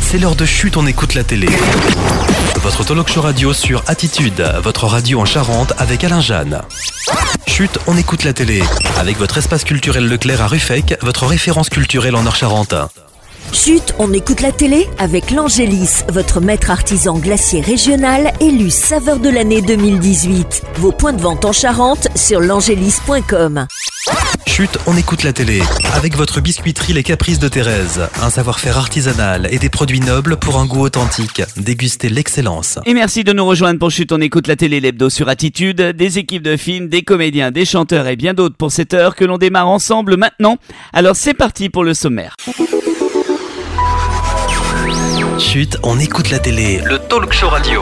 C'est l'heure de Chut, on écoute la télé. Votre talk show radio sur Attitude, votre radio en Charente avec Alain Jeanne. Chut, on écoute la télé. Avec votre espace culturel Leclerc à Ruffec, votre référence culturelle en Nord-Charente. Chut, on écoute la télé avec l'Angélis, votre maître artisan glacier régional élu saveur de l'année 2018. Vos points de vente en Charente sur l'angélis.com. Chut, on écoute la télé. Avec votre biscuiterie Les Caprices de Thérèse. Un savoir-faire artisanal et des produits nobles pour un goût authentique. Dégustez l'excellence. Et merci de nous rejoindre pour Chut, on écoute la télé, l'hebdo sur Attitude. Des équipes de films, des comédiens, des chanteurs et bien d'autres pour cette heure que l'on démarre ensemble maintenant. Alors c'est parti pour le sommaire. Chut, on écoute la télé. Le talk show radio.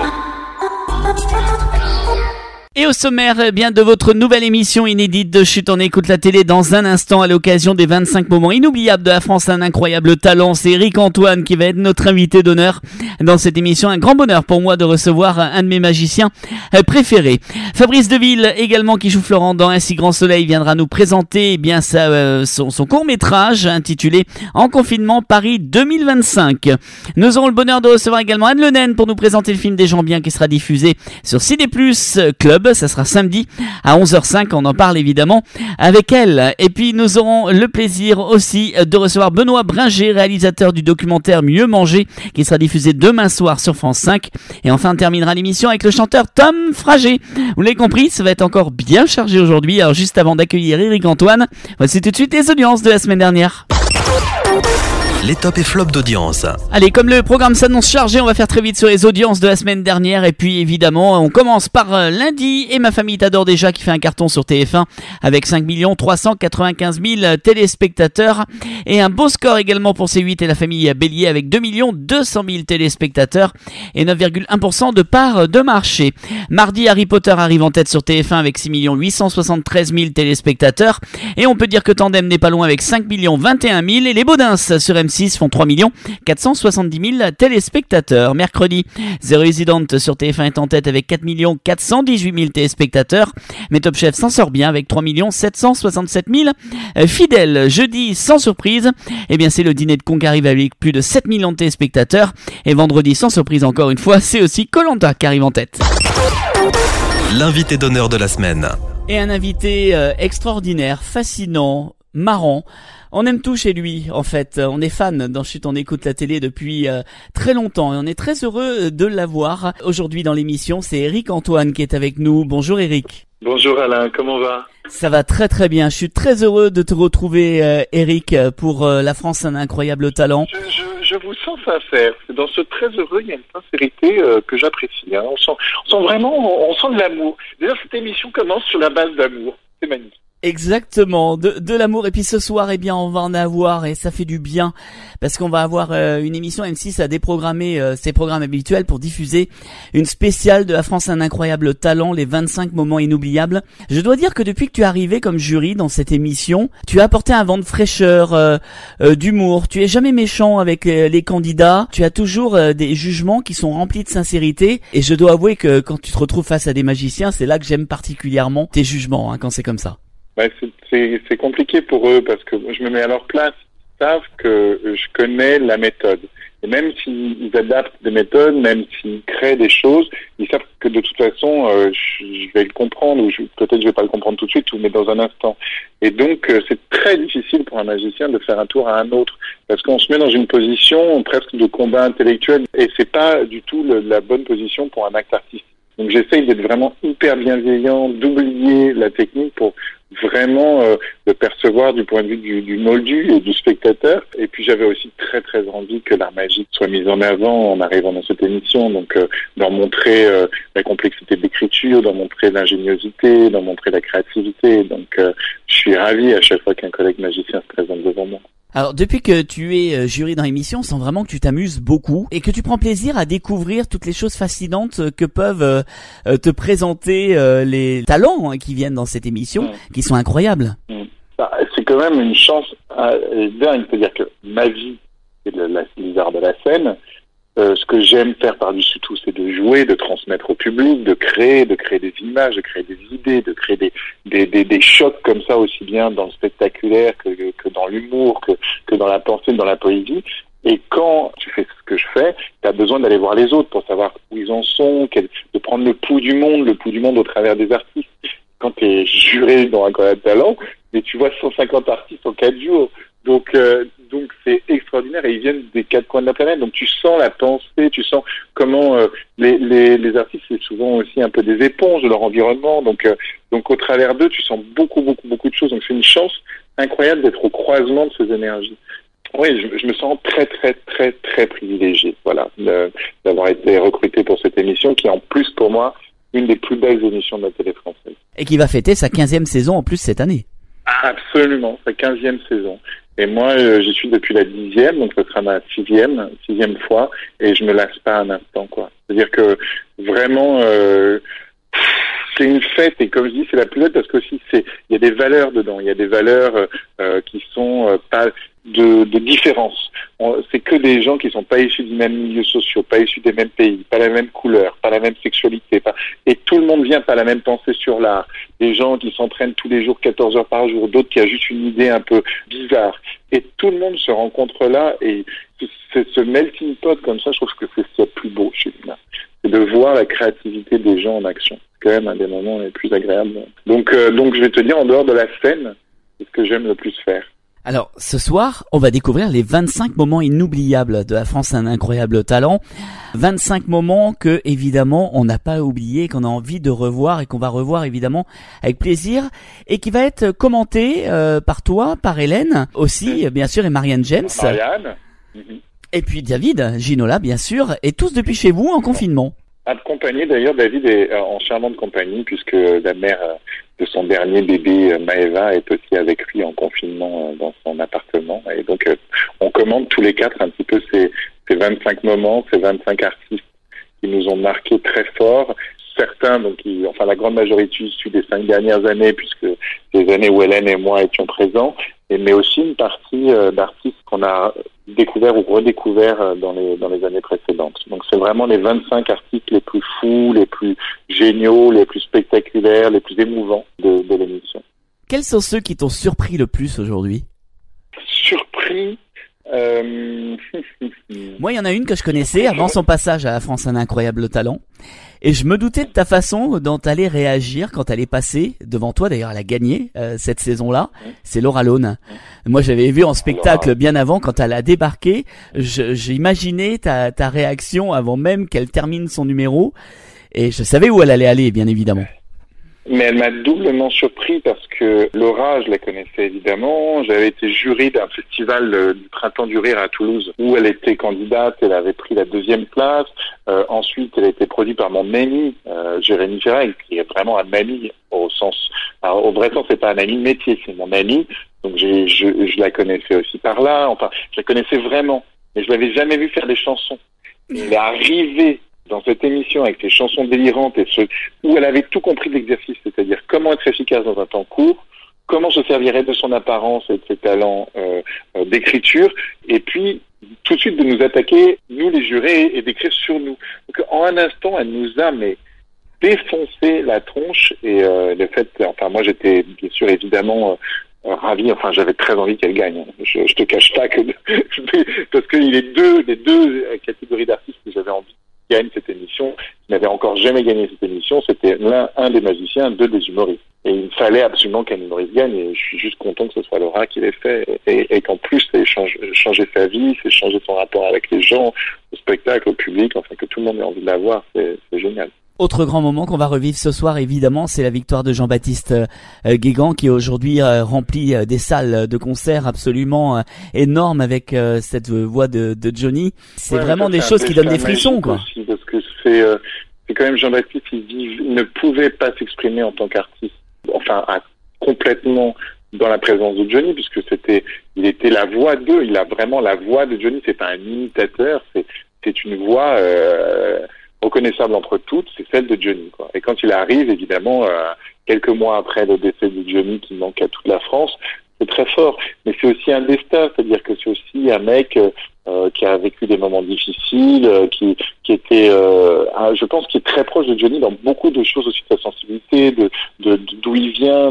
Et au sommaire, bien de votre nouvelle émission inédite de Chut, on écoute la télé dans un instant à l'occasion des 25 moments inoubliables de la France, un incroyable talent. C'est Eric Antoine qui va être notre invité d'honneur dans cette émission. Un grand bonheur pour moi de recevoir un de mes magiciens préférés. Fabrice Deville également qui joue Florent dans Un si grand soleil viendra nous présenter bien son court-métrage intitulé En confinement Paris 2025. Nous aurons le bonheur de recevoir également Anne Le Naine pour nous présenter le film Des gens bien qui sera diffusé sur CD+ Club. Ça sera samedi à 11h05, on en parle évidemment avec elle. Et puis nous aurons le plaisir aussi de recevoir Benoît Bringer, réalisateur du documentaire Mieux manger, qui sera diffusé demain soir sur France 5. Et enfin on terminera l'émission avec le chanteur Tom Frager. Vous l'avez compris, ça va être encore bien chargé aujourd'hui. Alors juste avant d'accueillir Eric Antoine, voici tout de suite les audiences de la semaine dernière. Les tops et flops d'audience. Allez, comme le programme s'annonce chargé, on va faire très vite sur les audiences de la semaine dernière. Et puis évidemment, on commence par lundi. Et ma famille t'adore déjà qui fait un carton sur TF1 avec 5 395 000 téléspectateurs. Et un beau score également pour C8 et la famille Bélier avec 2 200 000 téléspectateurs et 9,1% de part de marché. Mardi, Harry Potter arrive en tête sur TF1 avec 6 873 000 téléspectateurs. Et on peut dire que Tandem n'est pas loin avec 5 21 000. Et les Baudins sur M6 font 3 470 000 téléspectateurs. Mercredi, The Resident sur TF1 est en tête avec 4 418 000 téléspectateurs. Mais Top Chef s'en sort bien avec 3 767 000 fidèles. Jeudi, sans surprise, eh bien c'est le dîner de con qui arrive avec plus de 7 millions de téléspectateurs. Et vendredi, sans surprise encore une fois, c'est aussi Koh-Lanta qui arrive en tête. L'invité d'honneur de la semaine. Et un invité extraordinaire, fascinant, marrant. On aime tout chez lui, en fait. On est fan dans Chut, on écoute la télé depuis très longtemps et on est très heureux de l'avoir. Aujourd'hui dans l'émission, c'est Eric Antoine qui est avec nous. Bonjour Eric. Bonjour Alain, comment va ? Ça va très très bien. Je suis très heureux de te retrouver Eric pour La France, un incroyable talent. Je vous sens sincère. Dans ce très heureux, il y a une sincérité que j'apprécie. Hein. On sent vraiment, on sent de l'amour. D'ailleurs, cette émission commence sur la base d'amour. C'est magnifique. Exactement, de l'amour. Et puis ce soir, eh bien, on va en avoir et ça fait du bien parce qu'on va avoir une émission M6 à déprogrammer ses programmes habituels pour diffuser une spéciale de La France, un incroyable talent, les 25 moments inoubliables. Je dois dire que depuis que tu es arrivé comme jury dans cette émission, tu as apporté un vent de fraîcheur, d'humour. Tu es jamais méchant avec les candidats. Tu as toujours des jugements qui sont remplis de sincérité. Et je dois avouer que quand tu te retrouves face à des magiciens, c'est là que j'aime particulièrement tes jugements, quand c'est comme ça. Ouais, c'est compliqué pour eux parce que je me mets à leur place. Ils savent que je connais la méthode. Et même s'ils adaptent des méthodes, même s'ils créent des choses, ils savent que de toute façon, je vais le comprendre ou peut-être je vais pas le comprendre tout de suite, mais dans un instant. Et donc, c'est très difficile pour un magicien de faire un tour à un autre parce qu'on se met dans une position presque de combat intellectuel et c'est pas du tout la bonne position pour un acte artistique. Donc, j'essaye d'être vraiment hyper bienveillant, d'oublier la technique pour vraiment le percevoir du point de vue du moldu et du spectateur. Et puis j'avais aussi très très envie que l'art magique soit mis en avant en arrivant dans cette émission, donc d'en montrer la complexité de l'écriture, d'en montrer l'ingéniosité, d'en montrer la créativité. Donc je suis ravi à chaque fois qu'un collègue magicien se présente devant moi. Alors, depuis que tu es jury dans l'émission, on sent vraiment que tu t'amuses beaucoup et que tu prends plaisir à découvrir toutes les choses fascinantes que peuvent te présenter les talents qui viennent dans cette émission, qui sont incroyables. C'est quand même une chance dingue, c'est-à-dire que ma vie, c'est les arts de la scène. Ce que j'aime faire par-dessus tout, c'est de jouer, de transmettre au public, de créer des images, de créer des idées, de créer des chocs comme ça, aussi bien dans le spectaculaire que dans l'humour, que dans la pensée, dans la poésie. Et quand tu fais ce que je fais, tu as besoin d'aller voir les autres pour savoir où ils en sont, de prendre le pouls du monde au travers des artistes. Quand tu es juré dans Incroyable Talent, mais tu vois 150 artistes en 4 jours. Donc c'est extraordinaire et ils viennent des 4 coins de la planète. Donc tu sens la pensée, tu sens comment les artistes, c'est souvent aussi un peu des éponges de leur environnement. Donc au travers d'eux, tu sens beaucoup de choses. Donc c'est une chance incroyable d'être au croisement de ces énergies. Oui, je me sens très privilégié, voilà, d'avoir été recruté pour cette émission qui est en plus pour moi une des plus belles émissions de la télé française. Et qui va fêter sa 15e saison en plus cette année. Absolument, sa 15e saison. Et moi, j'y suis depuis la 10e, donc ce sera ma 6e fois, et je me lasse pas un instant, quoi. C'est-à-dire que vraiment, c'est une fête, et comme je dis, c'est la plus belle parce que aussi il y a des valeurs dedans, il y a des valeurs qui sont pas de différence. C'est que des gens qui sont pas issus du même milieu social, pas issus des mêmes pays, pas la même couleur, pas la même sexualité, et tout le monde vient pas la même pensée sur l'art. Des gens qui s'entraînent tous les jours 14 heures par jour, d'autres qui a juste une idée un peu bizarre. Et tout le monde se rencontre là, et c'est ce melting pot comme ça, je trouve que c'est ce plus beau chez Lina. C'est de voir la créativité des gens en action. C'est quand même un des moments les plus agréables. Donc je vais te dire, en dehors de la scène, c'est ce que j'aime le plus faire. Alors, ce soir, on va découvrir les 25 moments inoubliables de La France a un incroyable talent. 25 moments que, évidemment, on n'a pas oublié, qu'on a envie de revoir et qu'on va revoir, évidemment, avec plaisir. Et qui va être commenté par toi, par Hélène aussi, bien sûr, et Marianne James. Marianne. Et puis David Ginola, bien sûr, et tous depuis chez vous en confinement. Accompagné, d'ailleurs, David est en charmante compagnie, puisque la mère de son dernier bébé, Maëva, est aussi avec lui en confinement dans son appartement. Et donc, on commande tous les 4 un petit peu ces 25 moments, ces 25 artistes qui nous ont marqués très fort. Certains, la grande majorité issus des 5 dernières années, puisque les années où Hélène et moi étions présents, mais aussi une partie d'artistes qu'on a découvert ou redécouvert dans les années précédentes. Donc c'est vraiment les 25 artistes les plus fous, les plus géniaux, les plus spectaculaires, les plus émouvants de l'émission. Quels sont ceux qui t'ont surpris le plus aujourd'hui ? Surpris Moi, il y en a une que je connaissais avant son passage à La France a un incroyable talent. Et je me doutais de ta façon dont tu allais réagir quand elle est passée devant toi. D'ailleurs, elle a gagné cette saison-là. C'est Laura Lone. Moi, j'avais vu en spectacle bien avant quand elle a débarqué. J'imaginais ta réaction avant même qu'elle termine son numéro. Et je savais où elle allait aller, bien évidemment. Mais elle m'a doublement surpris parce que Laura, je la connaissais évidemment. J'avais été jury d'un festival du Printemps du Rire à Toulouse où elle était candidate. Elle avait pris la 2e place. Ensuite, elle a été produite par mon ami, Jérémy Ferrel, qui est vraiment un ami au vrai sens, c'est pas un ami de métier, c'est mon ami. Donc je la connaissais aussi par là. Enfin, je la connaissais vraiment. Mais je l'avais jamais vu faire des chansons. Elle est arrivée dans cette émission avec ses chansons délirantes où elle avait tout compris de l'exercice, c'est-à-dire comment être efficace dans un temps court, comment se servirait de son apparence et de ses talents d'écriture, et puis tout de suite de nous attaquer, nous les jurés, et d'écrire sur nous. Donc en un instant, elle nous a défoncé la tronche, et le fait, moi j'étais bien sûr évidemment ravi, j'avais très envie qu'elle gagne. Je te cache pas que parce que les deux catégories d'artistes que j'avais envie gagne cette émission, qui n'avait encore jamais gagné cette émission, c'était un des magiciens, 2 des humoristes. Et il fallait absolument qu'un humoriste gagne, et je suis juste content que ce soit Laura qui l'ait fait, et qu'en plus, ça ait changé sa vie, c'est changé son rapport avec les gens, au spectacle, au public, que tout le monde ait envie de la voir, c'est génial. Autre grand moment qu'on va revivre ce soir, évidemment, c'est la victoire de Jean-Baptiste Guégan, qui aujourd'hui remplit des salles de concert absolument énormes avec cette voix de Johnny. C'est vraiment des choses qui donnent des frissons, quoi. Aussi, parce que c'est quand même Jean-Baptiste, il ne pouvait pas s'exprimer en tant qu'artiste, complètement dans la présence de Johnny, puisque il était la voix d'eux, il a vraiment la voix de Johnny, c'est pas un imitateur, c'est une voix reconnaissable entre toutes, c'est celle de Johnny, quoi. Et quand il arrive, évidemment, quelques mois après le décès de Johnny qui manque à toute la France, c'est très fort. Mais c'est aussi un destin, c'est-à-dire que c'est aussi un mec qui a vécu des moments difficiles, qui était, je pense, qui est très proche de Johnny dans beaucoup de choses aussi de sa sensibilité, d'où il vient, de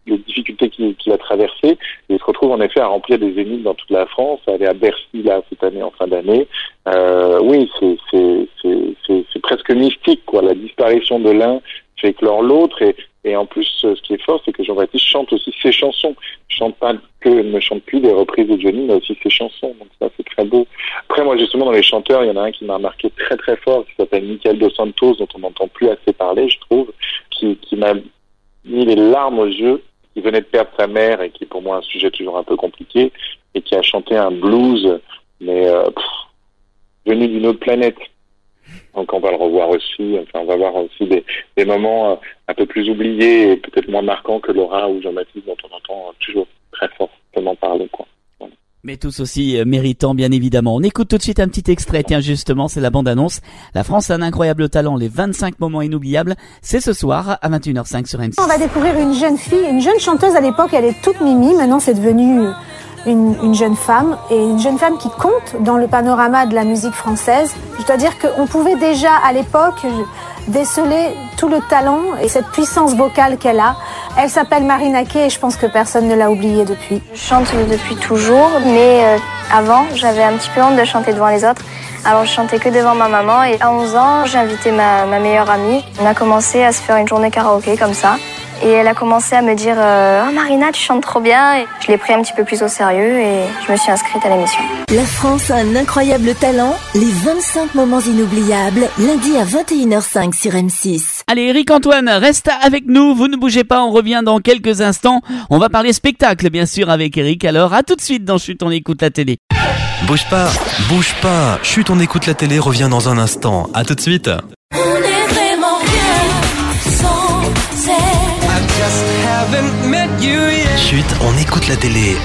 les difficultés qu'il a traversées, et il se retrouve en effet à remplir des zéniths dans toute la France, à aller à Bercy là cette année en fin d'année. Oui, c'est presque mystique, quoi. La disparition de l'un fait éclore l'autre, et en plus, ce qui est fort, c'est que Jean-Baptiste chante aussi ses chansons. Ne chante plus des reprises de Johnny, mais aussi ses chansons. Donc ça, c'est très beau. Après, moi, justement, dans les chanteurs, il y en a un qui m'a marqué très très fort, qui s'appelle Michael Dos Santos, dont on n'entend plus assez parler, je trouve, qui m'a mis les larmes aux yeux, qui venait de perdre sa mère, et qui est pour moi un sujet toujours un peu compliqué, et qui a chanté un blues, mais venu d'une autre planète. Donc on va le revoir aussi, enfin on va voir aussi des moments un peu plus oubliés et peut-être moins marquants que Laura ou Jean-Baptiste, dont on entend toujours très fortement parler, quoi. Voilà. Mais tous aussi méritants, bien évidemment. On écoute tout de suite un petit extrait. Tiens, justement, c'est la bande-annonce. La France a un incroyable talent, les 25 moments inoubliables. C'est ce soir à 21h05 sur M6. On va découvrir une jeune fille, une jeune chanteuse. À l'époque, elle est toute mimi. Maintenant, c'est devenu une jeune femme, et une jeune femme qui compte dans le panorama de la musique française. Je dois dire qu'on pouvait déjà à l'époque déceler tout le talent et cette puissance vocale qu'elle a. Elle s'appelle Marina Kaye, et je pense que personne ne l'a oubliée depuis. Je chante depuis toujours, mais avant j'avais un petit peu honte de chanter devant les autres. Alors je chantais que devant ma maman, et à 11 ans j'ai invité ma meilleure amie. On a commencé à se faire une journée karaoké comme ça. Et elle a commencé à me dire « Oh Marina, tu chantes trop bien !» Et je l'ai pris un petit peu plus au sérieux et je me suis inscrite à l'émission. La France a un incroyable talent, les 25 moments inoubliables, lundi à 21h05 sur M6. Allez, Eric-Antoine, reste avec nous, vous ne bougez pas, on revient dans quelques instants. On va parler spectacle, bien sûr, avec Eric. Alors, à tout de suite dans Chut, on écoute la télé. Bouge pas. Chut, on écoute la télé, revient dans un instant. À tout de suite. On est vraiment bien sans elle. Chut, on écoute la télé.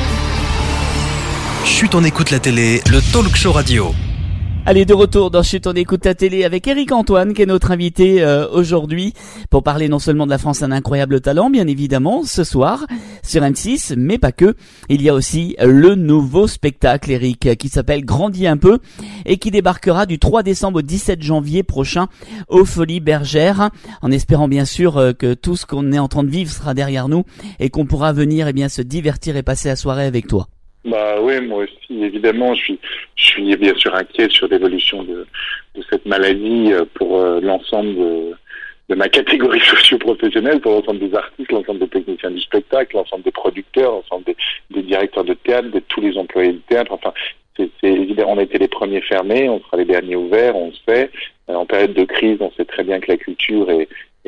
Chut, on écoute la télé, le talk show radio. Allez, de retour dans Chut, on écoute la télé avec Eric-Antoine, qui est notre invité aujourd'hui, pour parler non seulement de la France, un incroyable talent, bien évidemment, ce soir, sur M6, mais pas que. Il y a aussi le nouveau spectacle, Eric, qui s'appelle Grandis un peu, et qui débarquera du 3 décembre au 17 janvier prochain aux Folies Bergères, en espérant bien sûr que tout ce qu'on est en train de vivre sera derrière nous, et qu'on pourra venir se divertir et passer la soirée avec toi. Bah oui, moi aussi, évidemment, je suis bien sûr inquiet sur l'évolution de cette maladie pour l'ensemble de ma catégorie socio-professionnelle, pour l'ensemble des artistes, l'ensemble des techniciens du spectacle, l'ensemble des producteurs, l'ensemble des directeurs de théâtre, de tous les employés du théâtre. Enfin, c'est évident, on a été les premiers fermés, on sera les derniers ouverts, on le sait. En période de crise, on sait très bien que la culture est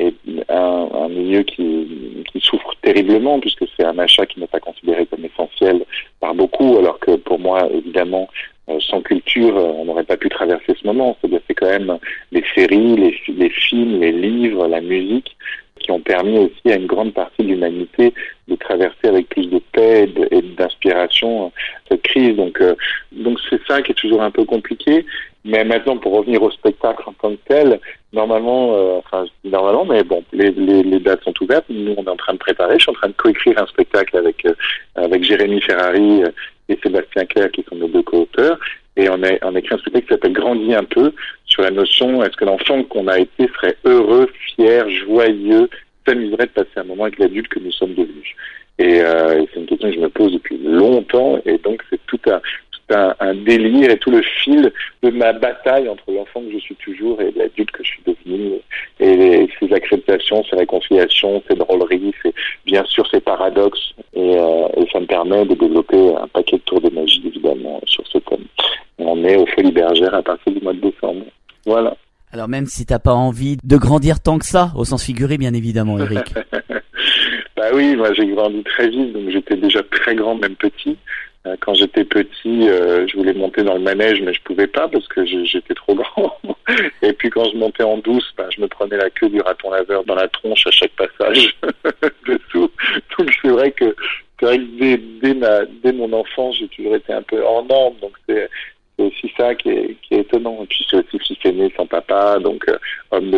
un milieu qui souffre terriblement, puisque c'est un achat qui n'est pas considéré comme essentiel par beaucoup, alors que pour moi, évidemment, sans culture, on n'aurait pas pu traverser ce moment. C'est-à-dire c'est quand même les séries, les films, les livres, la musique qui ont permis aussi à une grande partie de l'humanité de traverser avec plus de paix et d'inspiration cette crise. Donc c'est ça qui est toujours un peu compliqué. Mais maintenant, pour revenir au spectacle en tant que tel, normalement, mais bon, les dates sont ouvertes. Nous, on est en train de préparer. Je suis en train de coécrire un spectacle avec Jérémy Ferrari et Sébastien Clerc, qui sont nos deux co-auteurs. Et on écrit un spectacle qui s'appelle Grandis un peu, sur la notion, est-ce que l'enfant qu'on a été serait heureux, fier, joyeux, s'amuserait de passer un moment avec l'adulte que nous sommes devenus. Et c'est une question que je me pose depuis longtemps, et donc c'est tout un délire et tout le fil de ma bataille entre l'enfant que je suis toujours et l'adulte que je suis devenu, et ces acceptations, ces réconciliations, ces drôleries, bien sûr ces paradoxes, et ça me permet de développer un paquet de tours de magie évidemment sur ce thème. On est aux Folies Bergères à partir du mois de décembre. Voilà. Alors même si t'as pas envie de grandir tant que ça, au sens figuré bien évidemment, Eric. Bah oui, moi j'ai grandi très vite, donc j'étais déjà très grand, même petit. Quand j'étais petit, je voulais monter dans le manège, mais je pouvais pas parce que j'étais trop grand. Et puis quand je montais en douce, je me prenais la queue du raton laveur dans la tronche à chaque passage dessous. Donc c'est vrai que dès mon enfance, j'ai toujours été un peu en norme. Donc c'est aussi ça qui est étonnant. Et puis c'est aussi fils aîné sans papa, donc l'homme,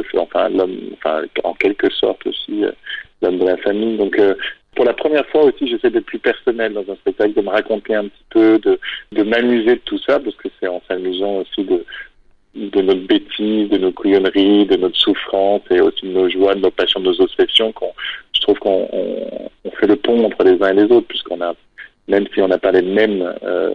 en quelque sorte aussi l'homme de la famille. Donc pour la première fois aussi, j'essaie d'être plus personnel dans un spectacle, de me raconter un petit peu, de m'amuser de tout ça, parce que c'est en s'amusant aussi notre bêtise, de nos couillonneries, de notre souffrance et aussi de nos joies, de nos passions, de nos obsessions, je trouve qu'on fait le pont entre les uns et les autres, puisqu'on a, même si on n'a pas les mêmes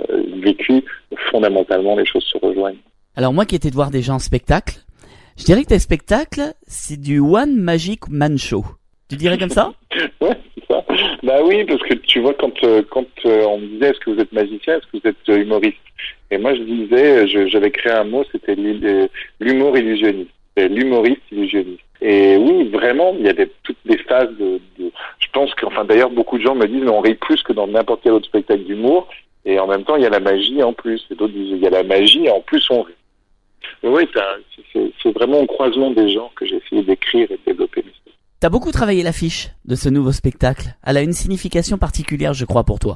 vécus, fondamentalement les choses se rejoignent. Alors moi qui étais de voir déjà en spectacle, je dirais que tes spectacles, c'est du One Magic Man Show. Tu dirais comme ça? Ouais, c'est ça. Bah oui, parce que tu vois, quand on me disait est-ce que vous êtes magicien, est-ce que vous êtes humoriste? Et moi je disais, j'avais créé un mot, c'était l'humour illusionniste. C'est l'humoriste illusionniste. Et oui, vraiment, il y a toutes des phases je pense d'ailleurs, beaucoup de gens me disent, mais on rit plus que dans n'importe quel autre spectacle d'humour. Et en même temps, il y a la magie en plus. Et d'autres disent, il y a la magie et en plus on rit. Mais oui, c'est vraiment au croisement des genres que j'ai essayé d'écrire et de développer l'histoire. T'as beaucoup travaillé l'affiche de ce nouveau spectacle. Elle a une signification particulière, je crois, pour toi.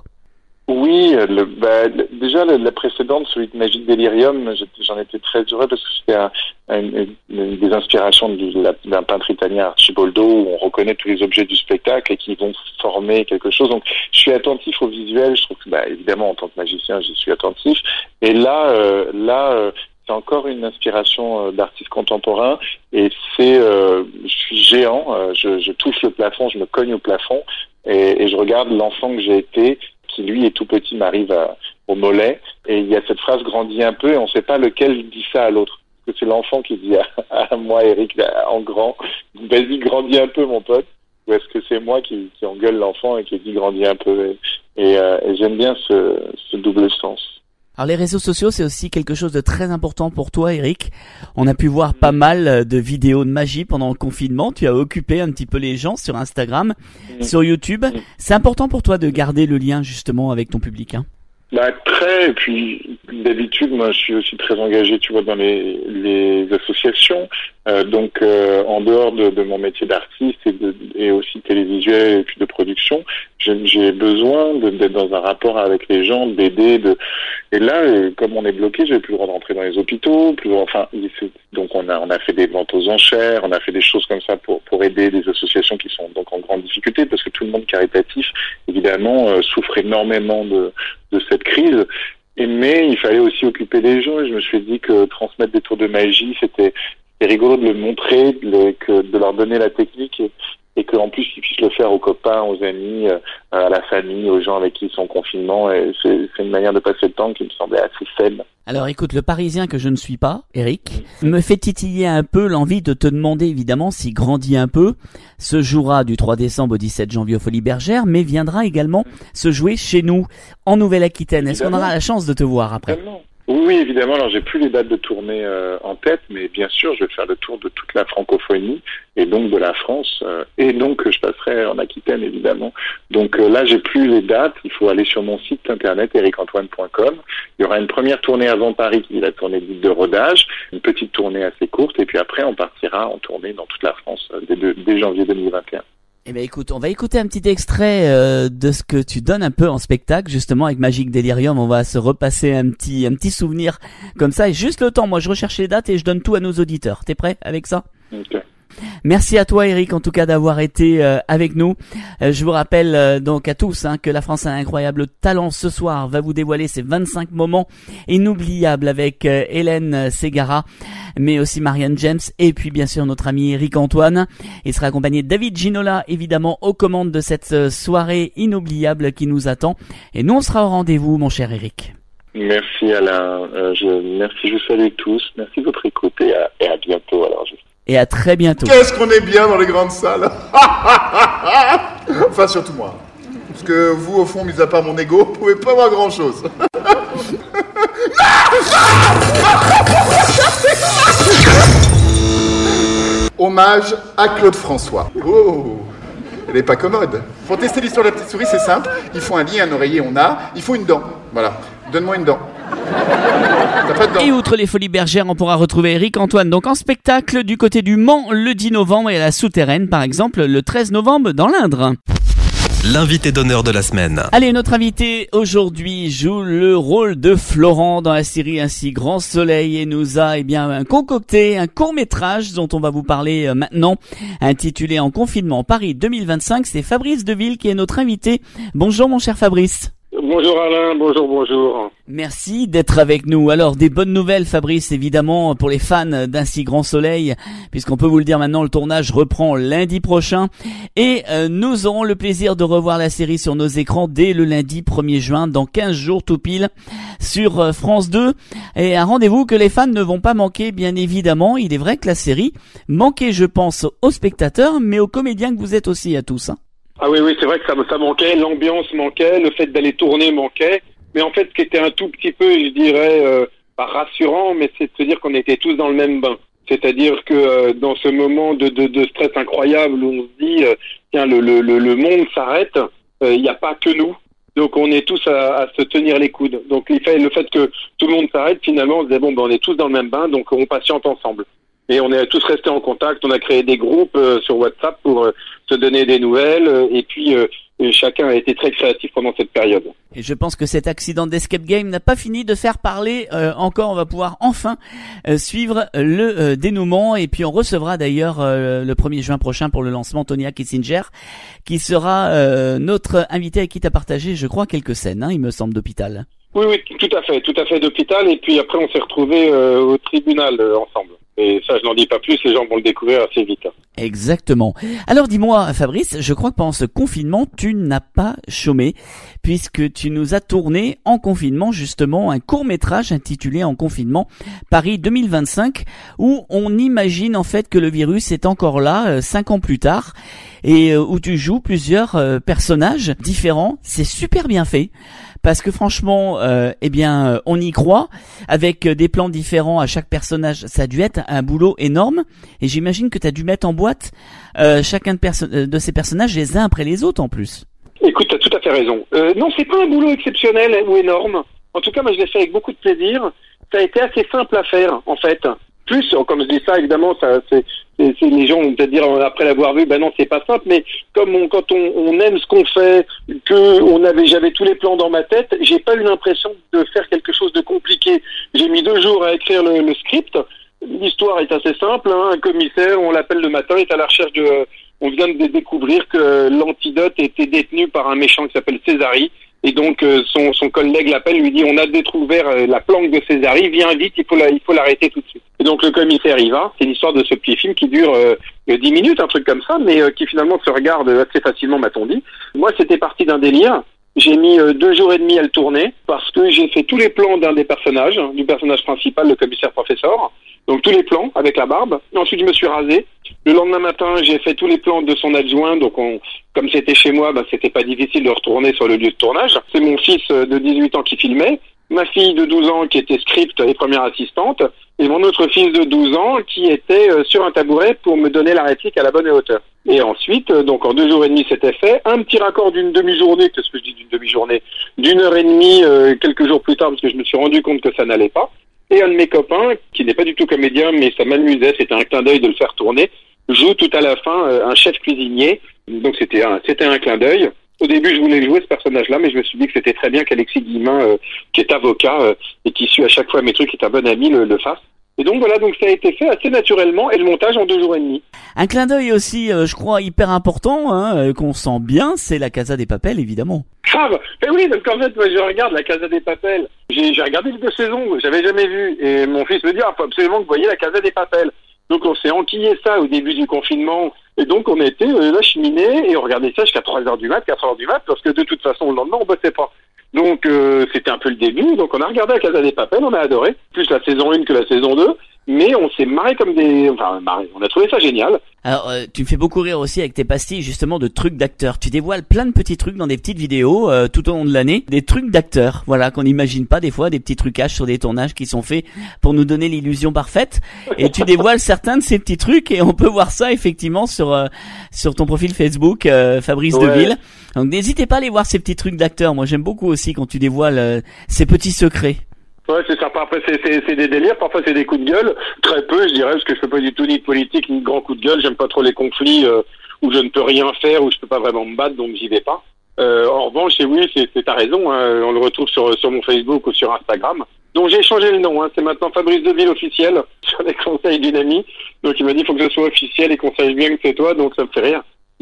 Oui, déjà la précédente, celui de Magique Délirium, j'en étais très heureux parce que c'était une des inspirations d'un peintre italien, Arciboldo, où on reconnaît tous les objets du spectacle et qui vont former quelque chose. Donc, je suis attentif au visuel. Je trouve que, évidemment, en tant que magicien, j'y suis attentif. Et là, c'est encore une inspiration d'artiste contemporain et je suis géant, je touche le plafond, je me cogne au plafond et je regarde l'enfant que j'ai été, qui lui est tout petit, m'arrive au mollet, et il y a cette phrase grandit un peu et on ne sait pas lequel dit ça à l'autre. Est-ce que c'est l'enfant qui dit à moi, Eric, en grand, vas-y grandis un peu mon pote, ou est-ce que c'est moi qui engueule l'enfant et qui dit grandis un peu, et j'aime bien ce double sens. Alors les réseaux sociaux, c'est aussi quelque chose de très important pour toi, Eric. On a pu voir pas mal de vidéos de magie pendant le confinement. Tu as occupé un petit peu les gens sur Instagram, sur YouTube. C'est important pour toi de garder le lien justement avec ton public, hein? Très, et puis d'habitude, moi je suis aussi très engagé, tu vois, dans les associations, donc en dehors de mon métier d'artiste et aussi télévisuel et puis de production, j'ai besoin d'être dans un rapport avec les gens, d'aider, et là, comme on est bloqué, j'ai plus le droit de rentrer dans les hôpitaux, donc on a fait des ventes aux enchères, on a fait des choses comme ça pour aider des associations qui sont donc en grande difficulté, parce que tout le monde caritatif, évidemment, souffre énormément de cette crise. Mais il fallait aussi occuper les gens, et je me suis dit que transmettre des tours de magie, c'était rigolo de le montrer, de leur donner la technique, et qu'en plus ils puissent le faire aux copains, aux amis, à la famille, aux gens avec qui ils sont en confinement, et c'est une manière de passer le temps qui me semblait assez saine. Alors écoute, le Parisien que je ne suis pas, Eric, me fait titiller un peu l'envie de te demander évidemment s'il grandit un peu, se jouera du 3 décembre au 17 janvier aux Folies Bergères, mais viendra également se jouer chez nous, en Nouvelle-Aquitaine. Est-ce qu'on aura la chance de te voir après? Oui, évidemment. Alors, j'ai plus les dates de tournée en tête, mais bien sûr, je vais faire le tour de toute la francophonie et donc de la France, et donc je passerai en Aquitaine, évidemment. Donc là, j'ai plus les dates. Il faut aller sur mon site internet ericantoine.com. Il y aura une première tournée avant Paris, qui est la tournée dite de rodage, une petite tournée assez courte, et puis après, on partira en tournée dans toute la France dès janvier 2021. Eh ben écoute, on va écouter un petit extrait de ce que tu donnes un peu en spectacle, justement avec Magique Délirium. On va se repasser un petit souvenir comme ça. Et juste le temps, moi je recherche les dates et je donne tout à nos auditeurs. T'es prêt avec ça? Okay. Merci à toi Eric en tout cas d'avoir été avec nous. Je vous rappelle donc à tous que la France a un incroyable talent. Ce soir va vous dévoiler ses 25 moments inoubliables avec Hélène Ségara, mais aussi Marianne James et puis bien sûr notre ami Eric Antoine. Il sera accompagné de David Ginola évidemment aux commandes de cette soirée inoubliable qui nous attend. Et nous on sera au rendez-vous mon cher Eric. Merci Alain, je vous salue tous, merci de votre écoute et à bientôt alors. Et à très bientôt. Qu'est-ce qu'on est bien dans les grandes salles. Enfin, surtout moi. Parce que vous, au fond, mis à part mon ego, vous pouvez pas voir grand-chose. Hommage à Claude François. Oh, elle est pas commode. Pour tester l'histoire de la petite souris, c'est simple. Il faut un lit, un oreiller, il faut une dent. Voilà. Donne-moi une dent. Et outre les Folies Bergères, on pourra retrouver Eric Antoine donc en spectacle du côté du Mans le 10 novembre et à la Souterraine par exemple le 13 novembre dans l'Indre. L'invité d'honneur de la semaine. Allez, notre invité aujourd'hui joue le rôle de Florent dans la série Ainsi Grand Soleil et nous a concocté un court-métrage dont on va vous parler maintenant, intitulé En confinement Paris 2025. C'est Fabrice Deville qui est notre invité. Bonjour mon cher Fabrice. Bonjour Alain, bonjour. Merci d'être avec nous. Alors, des bonnes nouvelles, Fabrice, évidemment, pour les fans d'Un si grand soleil, puisqu'on peut vous le dire maintenant, le tournage reprend lundi prochain. Et nous aurons le plaisir de revoir la série sur nos écrans dès le lundi 1er juin, dans 15 jours tout pile, sur France 2. Et un rendez-vous que les fans ne vont pas manquer, bien évidemment. Il est vrai que la série manquait, je pense, aux spectateurs, mais aux comédiens que vous êtes aussi à tous. Ah oui, c'est vrai que ça manquait, l'ambiance manquait, le fait d'aller tourner manquait. Mais en fait, ce qui était un tout petit peu, je dirais, pas rassurant, mais c'est de se dire qu'on était tous dans le même bain. C'est-à-dire que dans ce moment de stress incroyable où on se dit, tiens, le monde s'arrête, il n'y a pas que nous. Donc on est tous à se tenir les coudes. Donc le fait que tout le monde s'arrête, finalement, on se disait, on est tous dans le même bain, donc on patiente ensemble. Et on est tous restés en contact, on a créé des groupes sur WhatsApp pour se donner des nouvelles, et puis chacun a été très créatif pendant cette période. Et je pense que cet accident d'Escape Game n'a pas fini de faire parler encore. On va pouvoir enfin suivre le dénouement, et puis on recevra d'ailleurs le 1er juin prochain pour le lancement Tonya Kissinger, qui sera notre invité avec qui tu as partagé, je crois, quelques scènes, il me semble, d'hôpital. Oui, tout à fait d'hôpital, et puis après on s'est retrouvés au tribunal ensemble. Et ça, je n'en dis pas plus, les gens vont le découvrir assez vite. Exactement. Alors dis-moi, Fabrice, je crois que pendant ce confinement, tu n'as pas chômé, puisque tu nous as tourné en confinement, justement, un court-métrage intitulé En confinement, Paris 2025, où on imagine en fait que le virus est encore là, 5 ans plus tard, et où tu joues plusieurs personnages différents. C'est super bien fait. Parce que franchement, on y croit, avec des plans différents à chaque personnage. Ça a dû être un boulot énorme, et j'imagine que tu as dû mettre en boîte chacun de ces personnages les uns après les autres en plus. Écoute, tu as tout à fait raison. Non, c'est pas un boulot exceptionnel ou énorme. En tout cas, moi je l'ai fait avec beaucoup de plaisir. Ça a été assez simple à faire, en fait. Plus, comme je dis ça, évidemment, c'est les gens vont peut-être dire après l'avoir vu, non, c'est pas simple, mais quand on aime ce qu'on fait, j'avais tous les plans dans ma tête, j'ai pas eu l'impression de faire quelque chose de compliqué. J'ai mis 2 jours à écrire le script. L'histoire est assez simple, un commissaire, on l'appelle le matin, est à la recherche on vient de découvrir que l'antidote était détenu par un méchant qui s'appelle Césari. Et donc son collègue l'appelle, lui dit, on a découvert la planque de Césari, viens vite, il faut l'arrêter tout de suite. Et donc le commissaire y va. C'est l'histoire de ce petit film qui dure 10 minutes, un truc comme ça, mais qui finalement se regarde assez facilement, m'a-t-on dit. Moi, c'était parti d'un délire. J'ai mis 2 jours et demi à le tourner parce que j'ai fait tous les plans d'un des personnages, du personnage principal, le commissaire professeur. Donc tous les plans avec la barbe. Et ensuite je me suis rasé. Le lendemain matin, j'ai fait tous les plans de son adjoint. Donc comme c'était chez moi, c'était pas difficile de retourner sur le lieu de tournage. C'est mon fils de 18 ans qui filmait, ma fille de 12 ans qui était script et première assistante, et mon autre fils de 12 ans qui était sur un tabouret pour me donner la réplique à la bonne hauteur. Et ensuite, donc en 2 jours et demi, c'était fait. Un petit raccord d'une demi-journée, qu'est-ce que je dis d'une demi-journée, d'1 heure et demie quelques jours plus tard, parce que je me suis rendu compte que ça n'allait pas. Et un de mes copains, qui n'est pas du tout comédien, mais ça m'amusait, c'était un clin d'œil de le faire tourner, joue tout à la fin un chef cuisinier. Donc c'était un clin d'œil. Au début, je voulais jouer ce personnage-là, mais je me suis dit que c'était très bien qu'Alexis Guillemin, qui est avocat et qui suit à chaque fois mes trucs, qui est un bon ami, le fasse. Et donc voilà, donc ça a été fait assez naturellement, et le montage en 2 jours et demi. Un clin d'œil aussi, je crois, hyper important, qu'on sent bien, c'est la Casa des Papel, évidemment. Grave. Et oui, parce qu'en fait, moi, je regarde la Casa des Papel. J'ai regardé les 2 saisons, j'avais jamais vu. Et mon fils me dit, faut absolument que vous voyez la Casa des Papel. Donc on s'est enquillé ça au début du confinement. Et donc on était là cheminés et on regardait ça jusqu'à 3h du mat, 4h du mat, parce que de toute façon, le lendemain, on bossait pas. Donc c'était un peu le début. Donc on a regardé la Casa des Papel, on a adoré. Plus la saison 1 que la saison 2. Mais on s'est marré comme on a trouvé ça génial. Alors, tu me fais beaucoup rire aussi avec tes pastilles, justement, de trucs d'acteurs. Tu dévoiles plein de petits trucs dans des petites vidéos tout au long de l'année. Des trucs d'acteurs, voilà, qu'on n'imagine pas des fois, des petits trucages sur des tournages qui sont faits pour nous donner l'illusion parfaite. Et tu dévoiles certains de ces petits trucs et on peut voir ça effectivement sur ton profil Facebook, Fabrice Deville. Donc n'hésitez pas à aller voir ces petits trucs d'acteurs. Moi, j'aime beaucoup aussi quand tu dévoiles ces petits secrets. Ouais, c'est sympa. Après, c'est des délires. Parfois, c'est des coups de gueule. Très peu, je dirais, parce que je fais pas du tout ni de politique, ni de grands coups de gueule. J'aime pas trop les conflits où je ne peux rien faire, où je peux pas vraiment me battre, donc j'y vais pas. En revanche, oui, t'as raison, on le retrouve sur mon Facebook ou sur Instagram. Donc j'ai changé le nom, c'est maintenant Fabrice Deville officiel, sur les conseils d'une amie. Donc il m'a dit, il faut que ce soit officiel et qu'on sache bien que c'est toi, donc ça me fait rire.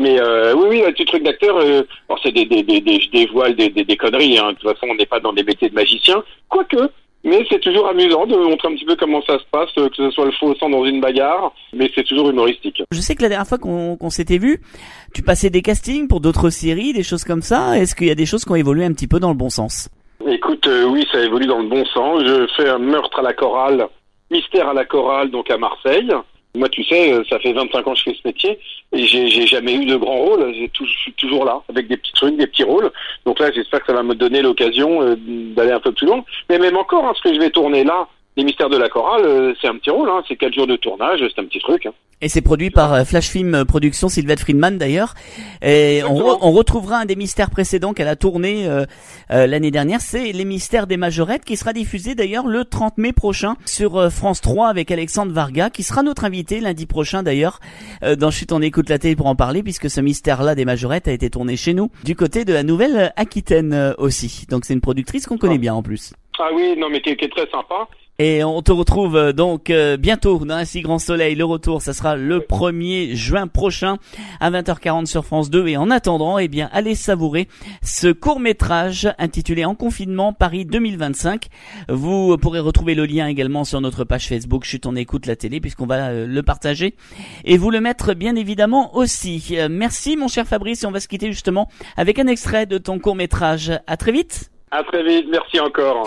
Mais oui, le petit truc d'acteur, alors c'est je dévoile des conneries, hein. De toute façon, on n'est pas dans des métiers de magicien, quoique. Mais c'est toujours amusant de montrer un petit peu comment ça se passe, que ce soit le faux sang dans une bagarre, mais c'est toujours humoristique. Je sais que la dernière fois qu'on s'était vu, tu passais des castings pour d'autres séries, des choses comme ça. Est-ce qu'il y a des choses qui ont évolué un petit peu dans le bon sens? Écoute, oui, ça évolue dans le bon sens. Je fais un meurtre à la chorale, mystère à la chorale, donc à Marseille. Moi, tu sais, ça fait 25 ans que je fais ce métier et j'ai jamais eu de grand rôle. Je suis toujours là, avec des petits trucs, des petits rôles. Donc là, j'espère que ça va me donner l'occasion d'aller un peu plus loin. Mais même encore, ce que je vais tourner là, les mystères de la chorale, c'est un petit rôle, hein. C'est 4 jours de tournage, c'est un petit truc, hein. Et c'est produit par Flash Film Productions, Sylvette Friedman d'ailleurs. Et on retrouvera un des mystères précédents qu'elle a tourné l'année dernière, c'est Les Mystères des Majorettes, qui sera diffusé d'ailleurs le 30 mai prochain sur France 3 avec Alexandre Varga, qui sera notre invité lundi prochain d'ailleurs dans Chut on écoute la télé pour en parler, puisque ce mystère-là des Majorettes a été tourné chez nous, du côté de la Nouvelle-Aquitaine aussi. Donc c'est une productrice qu'on connaît bien en plus. Ah oui, non mais qui est très sympa. Et on te retrouve donc bientôt dans Un si grand soleil. Le retour, ça sera le 1er juin prochain à 20h40 sur France 2. Et en attendant, eh bien, allez savourer ce court-métrage intitulé En confinement Paris 2025. Vous pourrez retrouver le lien également sur notre page Facebook Chut on écoute la télé, puisqu'on va le partager et vous le mettre bien évidemment aussi. Merci mon cher Fabrice, et on va se quitter justement avec un extrait de ton court-métrage. À très vite. À très vite, merci encore.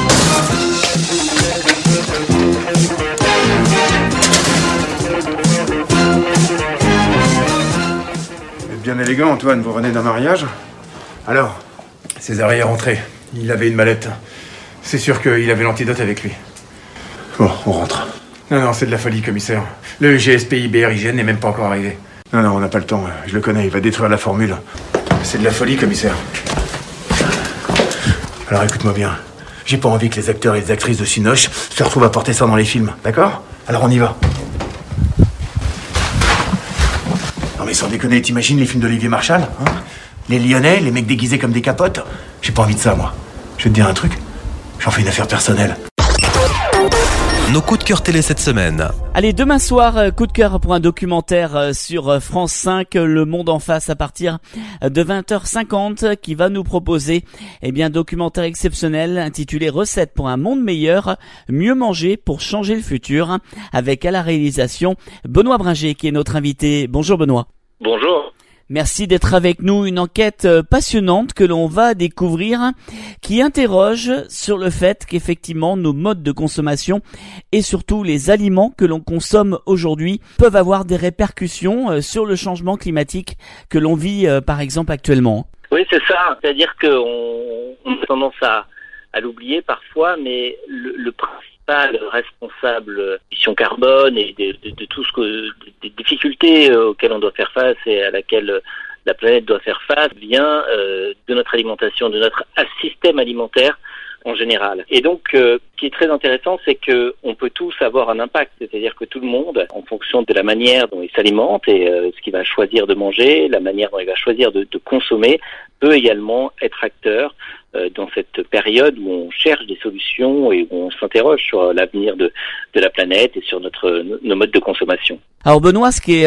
Vous êtes bien élégant, Antoine, vous revenez d'un mariage. Alors, César est rentré. Il avait une mallette. C'est sûr qu'il avait l'antidote avec lui. Bon, on rentre. Non, c'est de la folie, commissaire. Le GSPI BRIGN n'est même pas encore arrivé. Non, on n'a pas le temps. Je le connais, il va détruire la formule. C'est de la folie, commissaire. Alors écoute-moi bien, j'ai pas envie que les acteurs et les actrices de Cinoche se retrouvent à porter ça dans les films, d'accord? Alors on y va. Non mais sans déconner, t'imagines les films d'Olivier Marchal, hein? Les Lyonnais, les mecs déguisés comme des capotes? J'ai pas envie de ça, moi. Je vais te dire un truc, j'en fais une affaire personnelle. Nos coups de cœur télé cette semaine. Allez, demain soir, coup de cœur pour un documentaire sur France 5, Le Monde en face, à partir de 20h50, qui va nous proposer un documentaire exceptionnel intitulé Recettes pour un monde meilleur, mieux manger pour changer le futur, avec à la réalisation Benoît Bringer, qui est notre invité. Bonjour Benoît. Bonjour. Merci d'être avec nous. Une enquête passionnante que l'on va découvrir, qui interroge sur le fait qu'effectivement nos modes de consommation et surtout les aliments que l'on consomme aujourd'hui peuvent avoir des répercussions sur le changement climatique que l'on vit par exemple actuellement. Oui, c'est ça. C'est-à-dire qu'on a tendance à l'oublier parfois, mais le principal responsable de l'émission carbone et de tout des difficultés auxquelles on doit faire face et à laquelle la planète doit faire face vient de notre alimentation, de notre système alimentaire en général. Et donc, ce qui est très intéressant, c'est que on peut tous avoir un impact, c'est-à-dire que tout le monde, en fonction de la manière dont il s'alimente et ce qu'il va choisir de manger, la manière dont il va choisir de consommer, peut également être acteur dans cette période où on cherche des solutions et où on s'interroge sur l'avenir de la planète et sur nos modes de consommation. Alors Benoît, ce qui est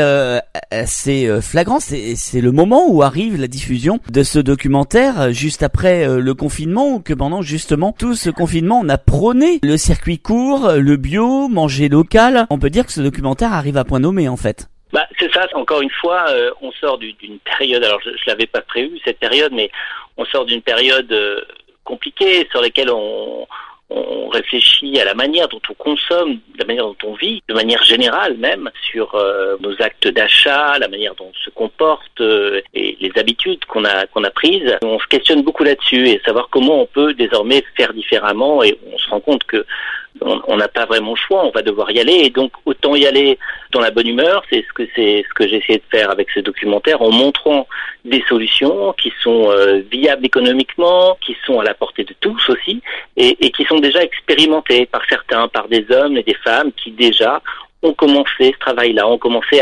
assez flagrant, c'est le moment où arrive la diffusion de ce documentaire, juste après le confinement, ou que pendant justement tout ce confinement, on a prôné le circuit court, le bio, manger local. On peut dire que ce documentaire arrive à point nommé en fait. C'est ça, encore une fois, on sort d'une période, alors je l'avais pas prévu cette période, mais on sort d'une période compliquée sur laquelle on réfléchit à la manière dont on consomme, la manière dont on vit, de manière générale même, sur nos actes d'achat, la manière dont on se comporte et les habitudes qu'on a prises. On se questionne beaucoup là-dessus et savoir comment on peut désormais faire différemment, et on se rend compte que on n'a pas vraiment le choix, on va devoir y aller, et donc autant y aller dans la bonne humeur. C'est ce que j'ai essayé de faire avec ce documentaire, en montrant des solutions qui sont viables économiquement, qui sont à la portée de tous aussi, et qui sont déjà expérimentées par certains, par des hommes et des femmes qui déjà ont commencé ce travail-là, ont commencé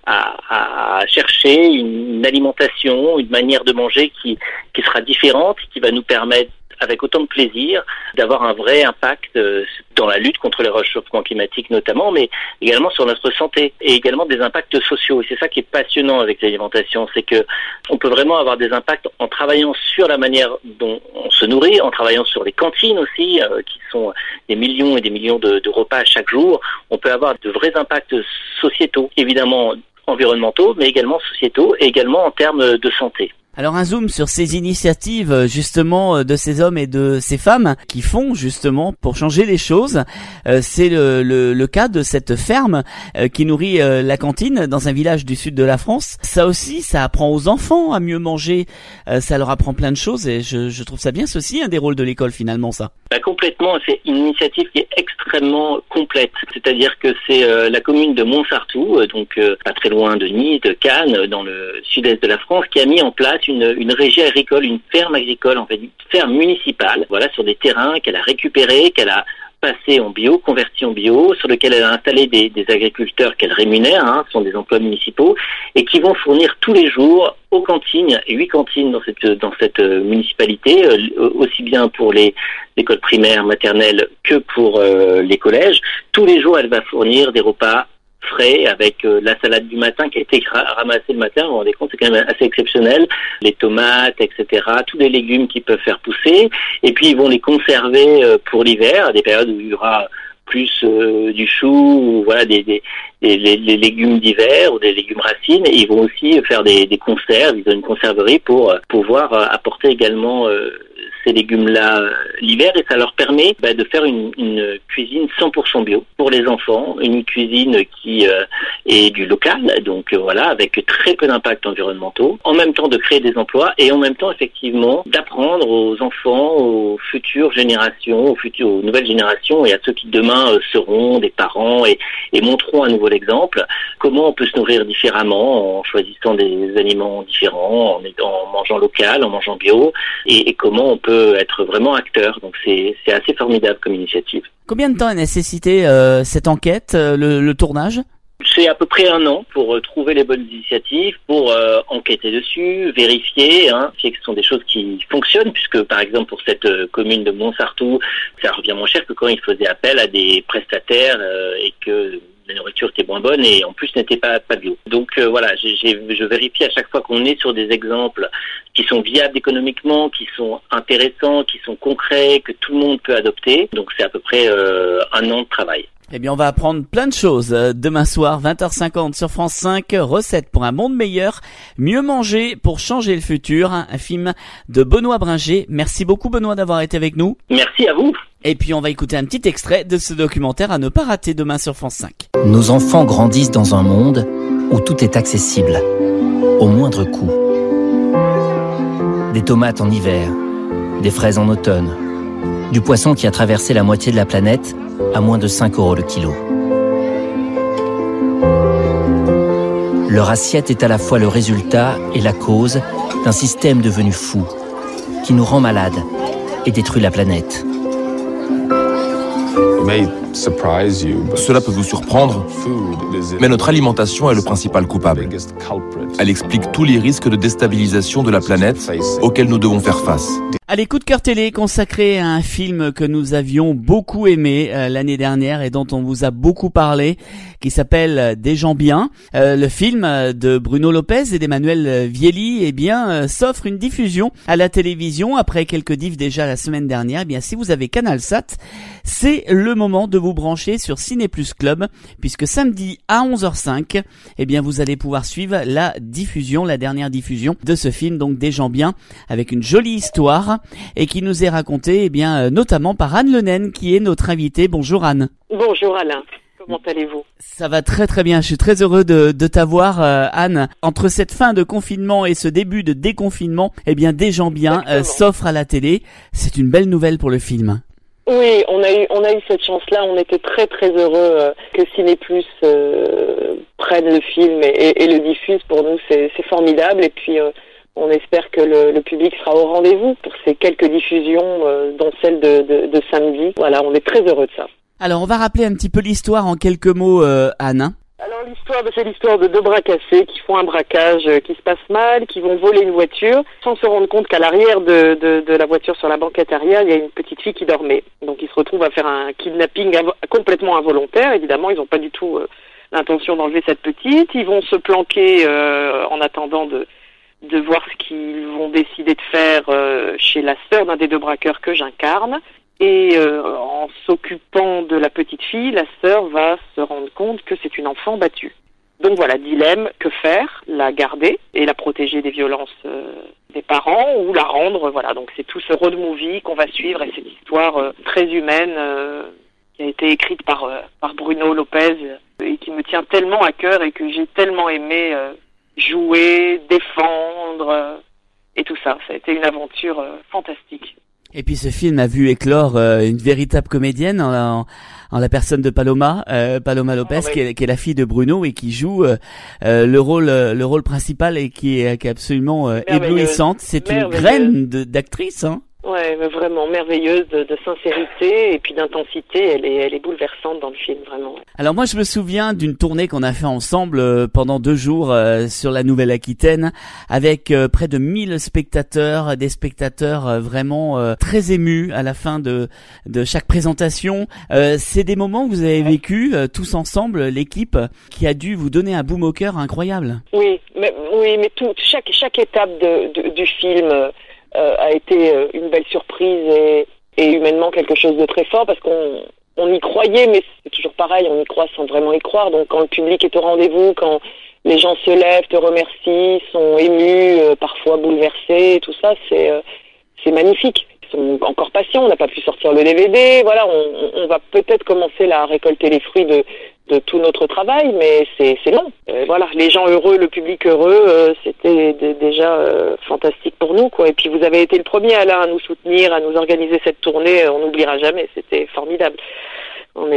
à chercher une alimentation, une manière de manger qui sera différente, qui va nous permettre avec autant de plaisir, d'avoir un vrai impact dans la lutte contre le réchauffement climatique notamment, mais également sur notre santé et également des impacts sociaux. Et c'est ça qui est passionnant avec l'alimentation, c'est que on peut vraiment avoir des impacts en travaillant sur la manière dont on se nourrit, en travaillant sur les cantines aussi, qui sont des millions et des millions de repas chaque jour. On peut avoir de vrais impacts sociétaux, évidemment environnementaux, mais également sociétaux et également en termes de santé. Alors un zoom sur ces initiatives justement de ces hommes et de ces femmes qui font justement pour changer les choses. C'est le cas de cette ferme qui nourrit la cantine dans un village du sud de la France. Ça aussi, ça apprend aux enfants à mieux manger. Ça leur apprend plein de choses et je trouve ça bien. C'est aussi un des rôles de l'école finalement, ça. Complètement, c'est une initiative qui est extrêmement complète. C'est-à-dire que c'est la commune de Montsartou, donc pas très loin de Nice, de Cannes, dans le sud-est de la France, qui a mis en place une régie agricole, une ferme agricole, en fait, une ferme municipale, voilà, sur des terrains qu'elle a récupérés, qu'elle a passé en bio, converti en bio, sur lequel elle a installé des agriculteurs qu'elle rémunère, ce sont des emplois municipaux, et qui vont fournir tous les jours aux cantines, 8 cantines dans cette municipalité, aussi bien pour les écoles primaires, maternelles, que pour les collèges. Tous les jours, elle va fournir des repas frais avec la salade du matin qui a été ramassée le matin. Vous vous rendez compte, c'est quand même assez exceptionnel. Les tomates, etc. Tous les légumes qui peuvent faire pousser. Et puis, ils vont les conserver pour l'hiver, à des périodes où il y aura plus du chou, ou voilà, des légumes d'hiver ou des légumes racines. Et ils vont aussi faire des conserves. Ils ont une conserverie pour pouvoir apporter également ces légumes-là l'hiver, et ça leur permet de faire une cuisine 100% bio pour les enfants, une cuisine qui est du local, donc voilà, avec très peu d'impacts environnementaux, en même temps de créer des emplois et en même temps effectivement d'apprendre aux enfants, aux futures générations, aux nouvelles générations et à ceux qui demain seront des parents et montreront à nouveau l'exemple, comment on peut se nourrir différemment en choisissant des aliments différents, en mangeant local, en mangeant bio, et comment on peut être vraiment acteur. Donc c'est assez formidable comme initiative. Combien de temps a nécessité cette enquête, le tournage ? C'est à peu près 1 an pour trouver les bonnes initiatives, pour enquêter dessus, vérifier que ce sont des choses qui fonctionnent, puisque par exemple pour cette commune de Montsartou, ça revient moins cher que quand ils faisaient appel à des prestataires et que la nourriture était moins bonne et en plus n'était pas bio. Donc voilà, je vérifie à chaque fois qu'on est sur des exemples qui sont viables économiquement, qui sont intéressants, qui sont concrets, que tout le monde peut adopter. Donc c'est à peu près 1 an de travail. Eh bien, on va apprendre plein de choses. Demain soir, 20h50 sur France 5, recettes pour un monde meilleur, mieux manger pour changer le futur, un film de Benoît Bringer. Merci beaucoup Benoît d'avoir été avec nous. Merci à vous. Et puis on va écouter un petit extrait de ce documentaire à ne pas rater demain sur France 5. Nos enfants grandissent dans un monde où tout est accessible, au moindre coût. Des tomates en hiver, des fraises en automne, du poisson qui a traversé la moitié de la planète à moins de 5 € le kilo. Leur assiette est à la fois le résultat et la cause d'un système devenu fou, qui nous rend malades et détruit la planète. Cela peut vous surprendre, mais notre alimentation est le principal coupable. Elle explique tous les risques de déstabilisation de la planète auxquels nous devons faire face. Allez, coup de cœur télé consacré à un film que nous avions beaucoup aimé l'année dernière et dont on vous a beaucoup parlé, qui s'appelle Des gens bien. Le film de Bruno Lopez et d'Emmanuel Vieli s'offre une diffusion à la télévision après quelques diffs déjà la semaine dernière. Si vous avez CanalSat, c'est le moment de vous brancher sur Ciné Plus Club, puisque samedi à 11h05, vous allez pouvoir suivre la dernière diffusion de ce film, donc Des gens bien, avec une jolie histoire et qui nous est racontée notamment par Anne Lenaine, qui est notre invitée. Bonjour Anne. Bonjour Alain. Comment allez-vous ? Ça va très très bien, je suis très heureux de t'avoir Anne. Entre cette fin de confinement et ce début de déconfinement, Des gens bien s'offre à la télé. C'est une belle nouvelle pour le film. Oui, on a eu cette chance-là, on était très très heureux que Ciné Plus prenne le film et le diffuse. Pour nous c'est formidable, et puis on espère que le public sera au rendez-vous pour ces quelques diffusions, dont celle de samedi. Voilà, on est très heureux de ça. Alors, on va rappeler un petit peu l'histoire en quelques mots, Anne. Alors l'histoire, c'est l'histoire de deux bras cassés qui font un braquage qui se passe mal, qui vont voler une voiture sans se rendre compte qu'à l'arrière de la voiture sur la banquette arrière, il y a une petite fille qui dormait. Donc ils se retrouvent à faire un kidnapping complètement involontaire. Évidemment, ils n'ont pas du tout l'intention d'enlever cette petite. Ils vont se planquer en attendant de voir ce qu'ils vont décider de faire chez la sœur d'un des deux braqueurs que j'incarne. Et en s'occupant de la petite fille, la sœur va se rendre compte que c'est une enfant battue. Donc voilà, dilemme, que faire? La garder et la protéger des violences des parents ou la rendre? Voilà, donc c'est tout ce road movie qu'on va suivre et cette histoire très humaine qui a été écrite par Bruno Lopez et qui me tient tellement à cœur et que j'ai tellement aimé jouer, défendre et tout ça. Ça a été une aventure fantastique. Et puis ce film a vu éclore une véritable comédienne en la personne de Paloma Lopez, qui est la fille de Bruno et qui joue le rôle principal et qui est absolument éblouissante. C'est une graine d'actrice, hein. Ouais, mais vraiment merveilleuse de sincérité et puis d'intensité. Elle est bouleversante dans le film, vraiment. Alors moi, je me souviens d'une tournée qu'on a fait ensemble pendant 2 jours sur la Nouvelle-Aquitaine avec près de 1000 spectateurs, des spectateurs vraiment très émus à la fin de chaque présentation. C'est des moments que vous avez vécu tous ensemble, l'équipe, qui a dû vous donner un baume au cœur incroyable. Oui, mais chaque étape du film a été une belle surprise et humainement quelque chose de très fort parce qu'on y croyait, mais c'est toujours pareil, on y croit sans vraiment y croire. Donc quand le public est au rendez-vous, quand les gens se lèvent, te remercient, sont émus, parfois bouleversés, tout ça, c'est magnifique. Ils sont encore patients, on n'a pas pu sortir le DVD, voilà, on va peut-être commencer là à récolter les fruits de tout notre travail, mais c'est long. Voilà, les gens heureux, le public heureux, c'était déjà fantastique pour nous, quoi. Et puis vous avez été le premier, Alain, à nous soutenir, à nous organiser cette tournée, on n'oubliera jamais, c'était formidable. On a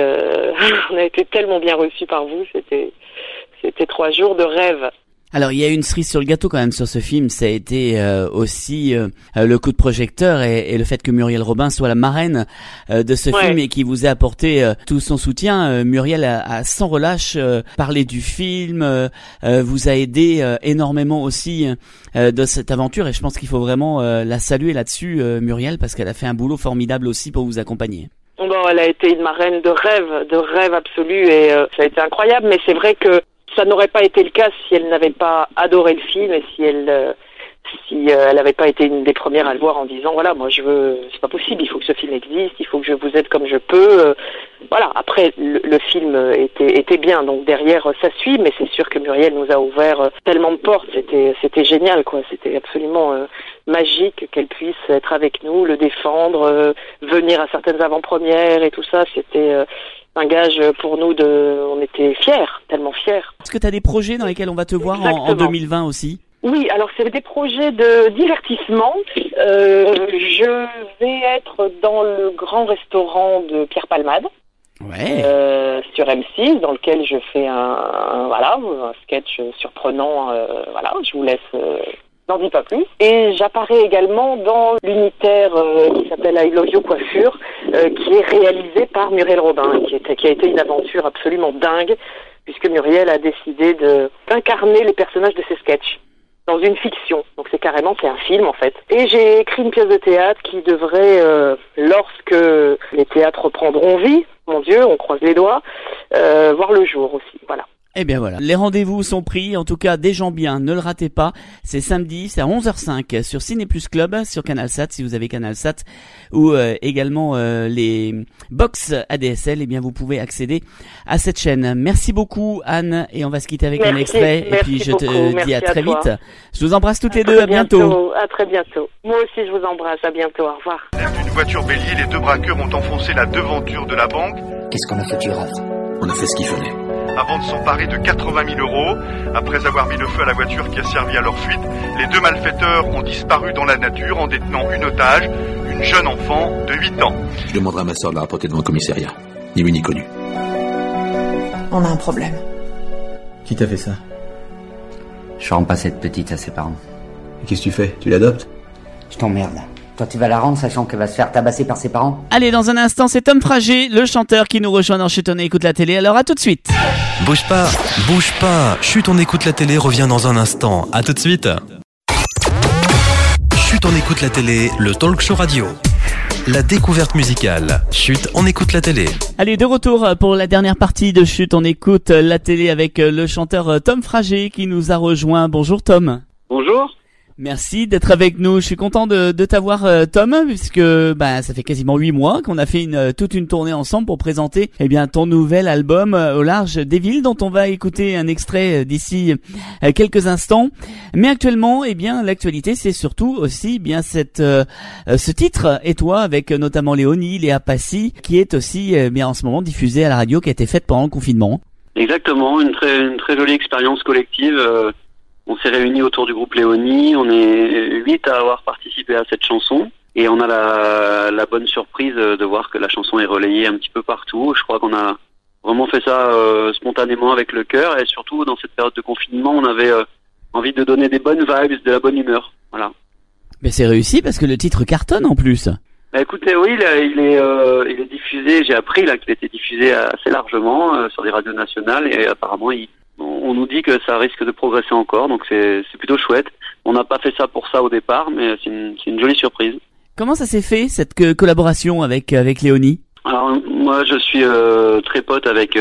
été tellement bien reçus par vous, c'était 3 jours de rêve. Alors il y a une cerise sur le gâteau quand même sur ce film, ça a été aussi le coup de projecteur et le fait que Muriel Robin soit la marraine de ce film et qui vous a apporté tout son soutien. Muriel a sans relâche parlé du film, vous a aidé énormément aussi de cette aventure et je pense qu'il faut vraiment la saluer là-dessus, Muriel, parce qu'elle a fait un boulot formidable aussi pour vous accompagner. Bon, elle a été une marraine de rêve absolu et ça a été incroyable, mais c'est vrai que ça n'aurait pas été le cas si elle n'avait pas adoré le film et si elle n'avait pas été une des premières à le voir en disant voilà, moi c'est pas possible, il faut que ce film existe, il faut que je vous aide comme je peux. Voilà, après le film était bien, donc derrière ça suit, mais c'est sûr que Muriel nous a ouvert tellement de portes, c'était génial, quoi, c'était absolument magique qu'elle puisse être avec nous, le défendre, venir à certaines avant-premières et tout ça, c'était un gage pour nous on était fiers, tellement fiers. Est-ce que tu as des projets dans lesquels on va te voir en 2020 aussi? Oui, alors c'est des projets de divertissement. Je vais être dans le grand restaurant de Pierre Palmade. Ouais. Sur M6, dans lequel je fais un sketch surprenant. Voilà, je vous laisse. N'en dis pas plus. Et j'apparais également dans l'unitaire qui s'appelle I Love You Coiffure, qui est réalisé par Muriel Robin, qui a été une aventure absolument dingue, puisque Muriel a décidé d'incarner les personnages de ses sketchs dans une fiction. Donc c'est un film en fait. Et j'ai écrit une pièce de théâtre qui devrait, lorsque les théâtres reprendront vie, mon Dieu, on croise les doigts, voir le jour aussi. Voilà. Eh bien voilà, les rendez-vous sont pris, en tout cas des gens bien, ne le ratez pas, c'est samedi, c'est à 11h05 sur Ciné Plus Club, sur CanalSat si vous avez CanalSat, ou également les box ADSL, eh bien vous pouvez accéder à cette chaîne. Merci beaucoup Anne, et on va se quitter avec un extrait, et puis je te dis à très vite. Je vous embrasse toutes les deux, à bientôt. À très bientôt. Moi aussi je vous embrasse, à bientôt, au revoir. D'une voiture bélier, les deux braqueurs ont enfoncé la devanture de la banque. Qu'est-ce qu'on a foutu, Raph? On a fait ce qu'il fallait. Avant de s'emparer de 80 000 €, après avoir mis le feu à la voiture qui a servi à leur fuite, les deux malfaiteurs ont disparu dans la nature en détenant une otage, une jeune enfant de 8 ans. Je demanderai à ma soeur de la rapporter devant le commissariat. Ni vu ni connu. On a un problème. Qui t'a fait ça? Je rends pas cette petite à ses parents. Et qu'est-ce que tu fais? Tu l'adoptes? Je t'emmerde. Toi, tu vas la rendre sachant qu'elle va se faire tabasser par ses parents? Allez, dans un instant, c'est Tom Frager, le chanteur qui nous rejoint dans Chut, on écoute la télé. Alors, à tout de suite. Bouge pas. Chut, on écoute la télé revient dans un instant. À tout de suite. Chut, on écoute la télé, le talk show radio. La découverte musicale. Chut, on écoute la télé. Allez, de retour pour la dernière partie de Chut, on écoute la télé avec le chanteur Tom Frager qui nous a rejoint. Bonjour Tom. Bonjour. Merci d'être avec nous. Je suis content de t'avoir Tom, puisque ça fait quasiment 8 mois qu'on a fait toute une tournée ensemble pour présenter ton nouvel album Au large des villes, dont on va écouter un extrait d'ici quelques instants. Mais actuellement, l'actualité c'est surtout aussi ce titre Et toi, avec notamment Léonie, Léa Passy, qui est aussi en ce moment diffusé à la radio, qui a été faite pendant le confinement. Exactement, une très jolie expérience collective. On s'est réunis autour du groupe Léonie, on est 8 à avoir participé à cette chanson et on a la bonne surprise de voir que la chanson est relayée un petit peu partout. Je crois qu'on a vraiment fait ça spontanément avec le cœur et surtout dans cette période de confinement, on avait envie de donner des bonnes vibes, de la bonne humeur. Voilà. Mais c'est réussi parce que le titre cartonne en plus. Écoutez, oui, il est diffusé, j'ai appris qu'il était diffusé assez largement sur des radios nationales et apparemment on nous dit que ça risque de progresser encore, donc c'est plutôt chouette. On n'a pas fait ça pour ça au départ, mais c'est une jolie surprise. Comment ça s'est fait, cette collaboration avec Léonie? Alors moi je suis très pote avec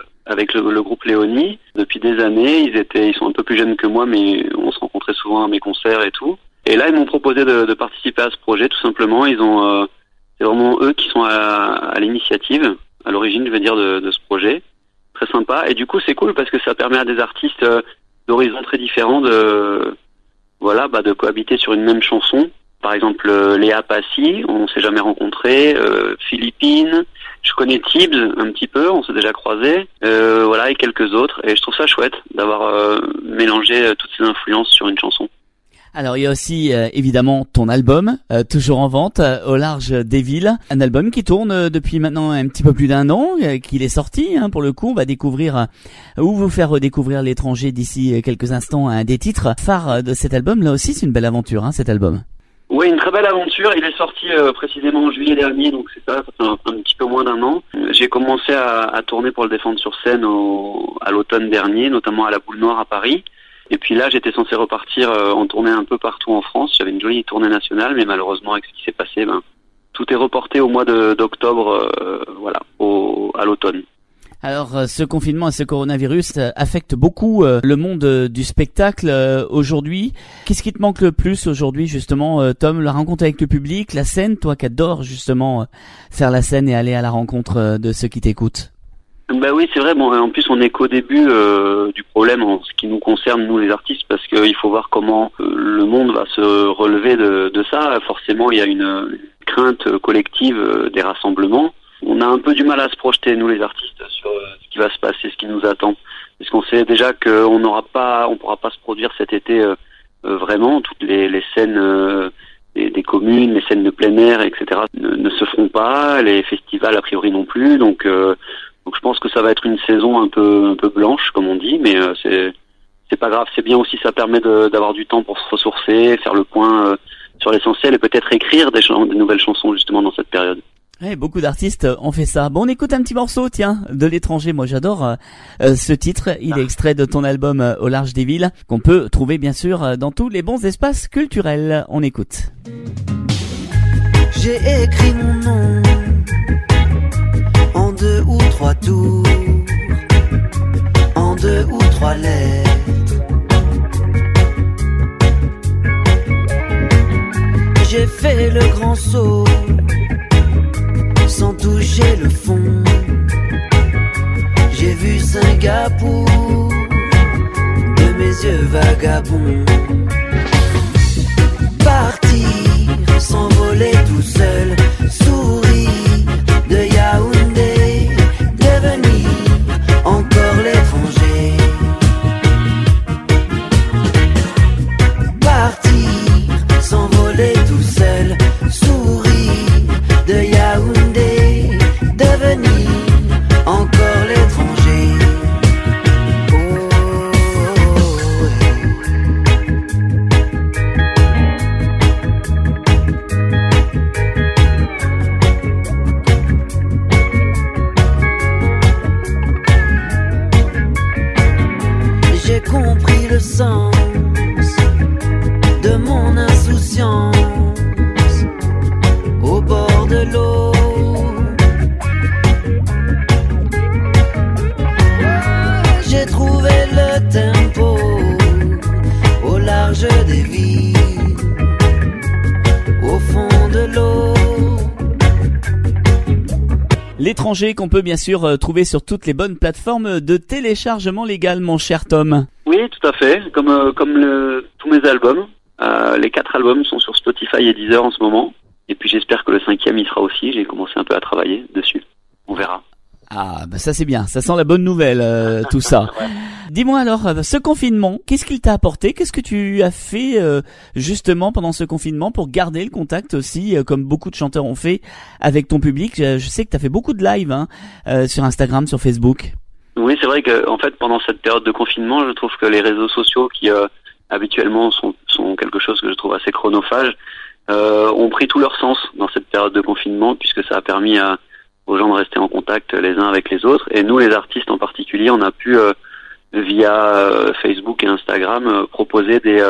le groupe Léonie depuis des années. Ils sont un peu plus jeunes que moi, mais on se rencontrait souvent à mes concerts et tout. Et là ils m'ont proposé de participer à ce projet tout simplement. C'est vraiment eux qui sont à l'initiative, à l'origine je veux dire de ce projet. Très sympa, et du coup c'est cool parce que ça permet à des artistes d'horizons très différents de cohabiter sur une même chanson. Par exemple Léa Passy, on s'est jamais rencontrés, Philippines, je connais Tibbs un petit peu, on s'est déjà croisés, et quelques autres, et je trouve ça chouette d'avoir mélangé toutes ces influences sur une chanson. Alors il y a aussi évidemment ton album, toujours en vente, Au large des villes, un album qui tourne depuis maintenant un petit peu plus d'1 an, qu'il est sorti, pour le coup on va découvrir ou vous faire redécouvrir l'étranger d'ici quelques instants, un des titres phares de cet album. Là aussi c'est une belle aventure, cet album. Oui, une très belle aventure, il est sorti précisément en juillet dernier, donc c'est ça fait un petit peu moins d'1 an. J'ai commencé à tourner pour le défendre sur scène à l'automne dernier, notamment à la Boule Noire à Paris. Et puis là, j'étais censé repartir en tournée un peu partout en France. J'avais une jolie tournée nationale, mais malheureusement, avec ce qui s'est passé, tout est reporté au mois d'octobre, à l'automne. Alors, ce confinement et ce coronavirus affectent beaucoup le monde du spectacle aujourd'hui. Qu'est-ce qui te manque le plus aujourd'hui, justement, Tom? La rencontre avec le public, la scène, toi qui adores justement faire la scène et aller à la rencontre de ceux qui t'écoutent? Oui, c'est vrai. Bon, en plus, on n'est qu'au début du problème en ce qui nous concerne, nous les artistes, parce qu'il faut voir comment le monde va se relever de ça. Forcément, il y a une crainte collective des rassemblements. On a un peu du mal à se projeter, nous les artistes, sur ce qui va se passer, ce qui nous attend, parce qu'on sait déjà qu'on pourra pas se produire cet été vraiment. Toutes les scènes des communes, les scènes de plein air, etc. ne se feront pas. Les festivals a priori non plus. Donc je pense que ça va être une saison un peu blanche, comme on dit, mais c'est pas grave. C'est bien aussi, ça permet d'avoir du temps pour se ressourcer, faire le point sur l'essentiel et peut-être écrire des nouvelles chansons justement dans cette période. Ouais, beaucoup d'artistes ont fait ça. Bon, on écoute un petit morceau, tiens, de l'étranger. Moi, j'adore ce titre. Il est extrait de ton album Au large des villes, qu'on peut trouver bien sûr dans tous les bons espaces culturels. On écoute. J'ai écrit mon nom en 2 ou 3 tours, en 2 ou 3 lettres. J'ai fait le grand saut sans toucher le fond. J'ai vu Singapour de mes yeux vagabonds. Partir, s'envoler tout seul, sourire de Yaoundé, devenir encore l'étranger. Partir, s'envoler tout seul, sourire de Yaoundé, devenir encore l'étranger. Oh, l'étranger qu'on peut bien sûr trouver sur toutes les bonnes plateformes de téléchargement légal, mon cher Tom. Oui, tout à fait. Comme tous mes albums. Les 4 albums sont sur Spotify et Deezer en ce moment. Et puis j'espère que le 5e y sera aussi. J'ai commencé un peu à travailler dessus. On verra. Ah, bah ça c'est bien. Ça sent la bonne nouvelle, tout ça. Ouais. Dis-moi alors, ce confinement, qu'est-ce qu'il t'a apporté? Qu'est-ce que tu as fait justement pendant ce confinement pour garder le contact aussi, comme beaucoup de chanteurs ont fait, avec ton public? Je sais que tu as fait beaucoup de live sur Instagram, sur Facebook. Oui, c'est vrai que en fait, pendant cette période de confinement, je trouve que les réseaux sociaux qui habituellement sont quelque chose que je trouve assez chronophage, ont pris tout leur sens dans cette période de confinement, puisque ça a permis aux gens de rester en contact les uns avec les autres. Et nous, les artistes en particulier, on a pu, via Facebook et Instagram, proposer des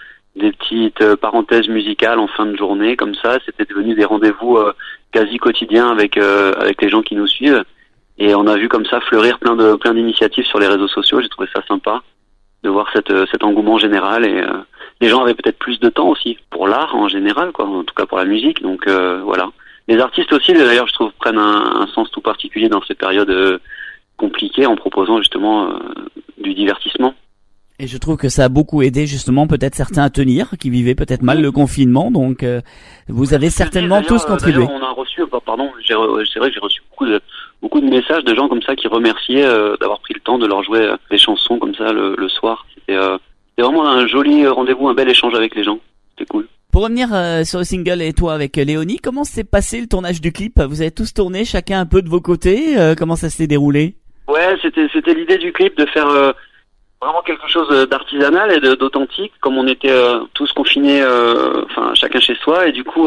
petites parenthèses musicales en fin de journée, comme ça. C'était devenu des rendez-vous quasi quotidiens avec les gens qui nous suivent. Et on a vu comme ça fleurir plein d'initiatives sur les réseaux sociaux. J'ai trouvé ça sympa de voir cet engouement général, et les gens avaient peut-être plus de temps aussi pour l'art en général, quoi, en tout cas pour la musique. Donc voilà. Les artistes aussi, d'ailleurs, je trouve, prennent un sens tout particulier dans ces périodes compliquées en proposant justement du divertissement. Et je trouve que ça a beaucoup aidé justement peut-être certains à tenir, qui vivaient peut-être mal le confinement. Donc vous avez certainement tous contribué. On a reçu, c'est vrai que j'ai reçu beaucoup de messages de gens comme ça qui remerciaient d'avoir pris le temps de leur jouer des chansons comme ça le soir. C'était vraiment un joli rendez-vous, un bel échange avec les gens. C'était cool. Pour revenir sur le single Et toi avec Léonie, comment s'est passé le tournage du clip? Vous avez tous tourné, chacun un peu de vos côtés. Comment ça s'est déroulé? Ouais, c'était l'idée du clip de faire vraiment quelque chose d'artisanal et d'authentique, comme on était tous confinés, chacun chez soi, et du coup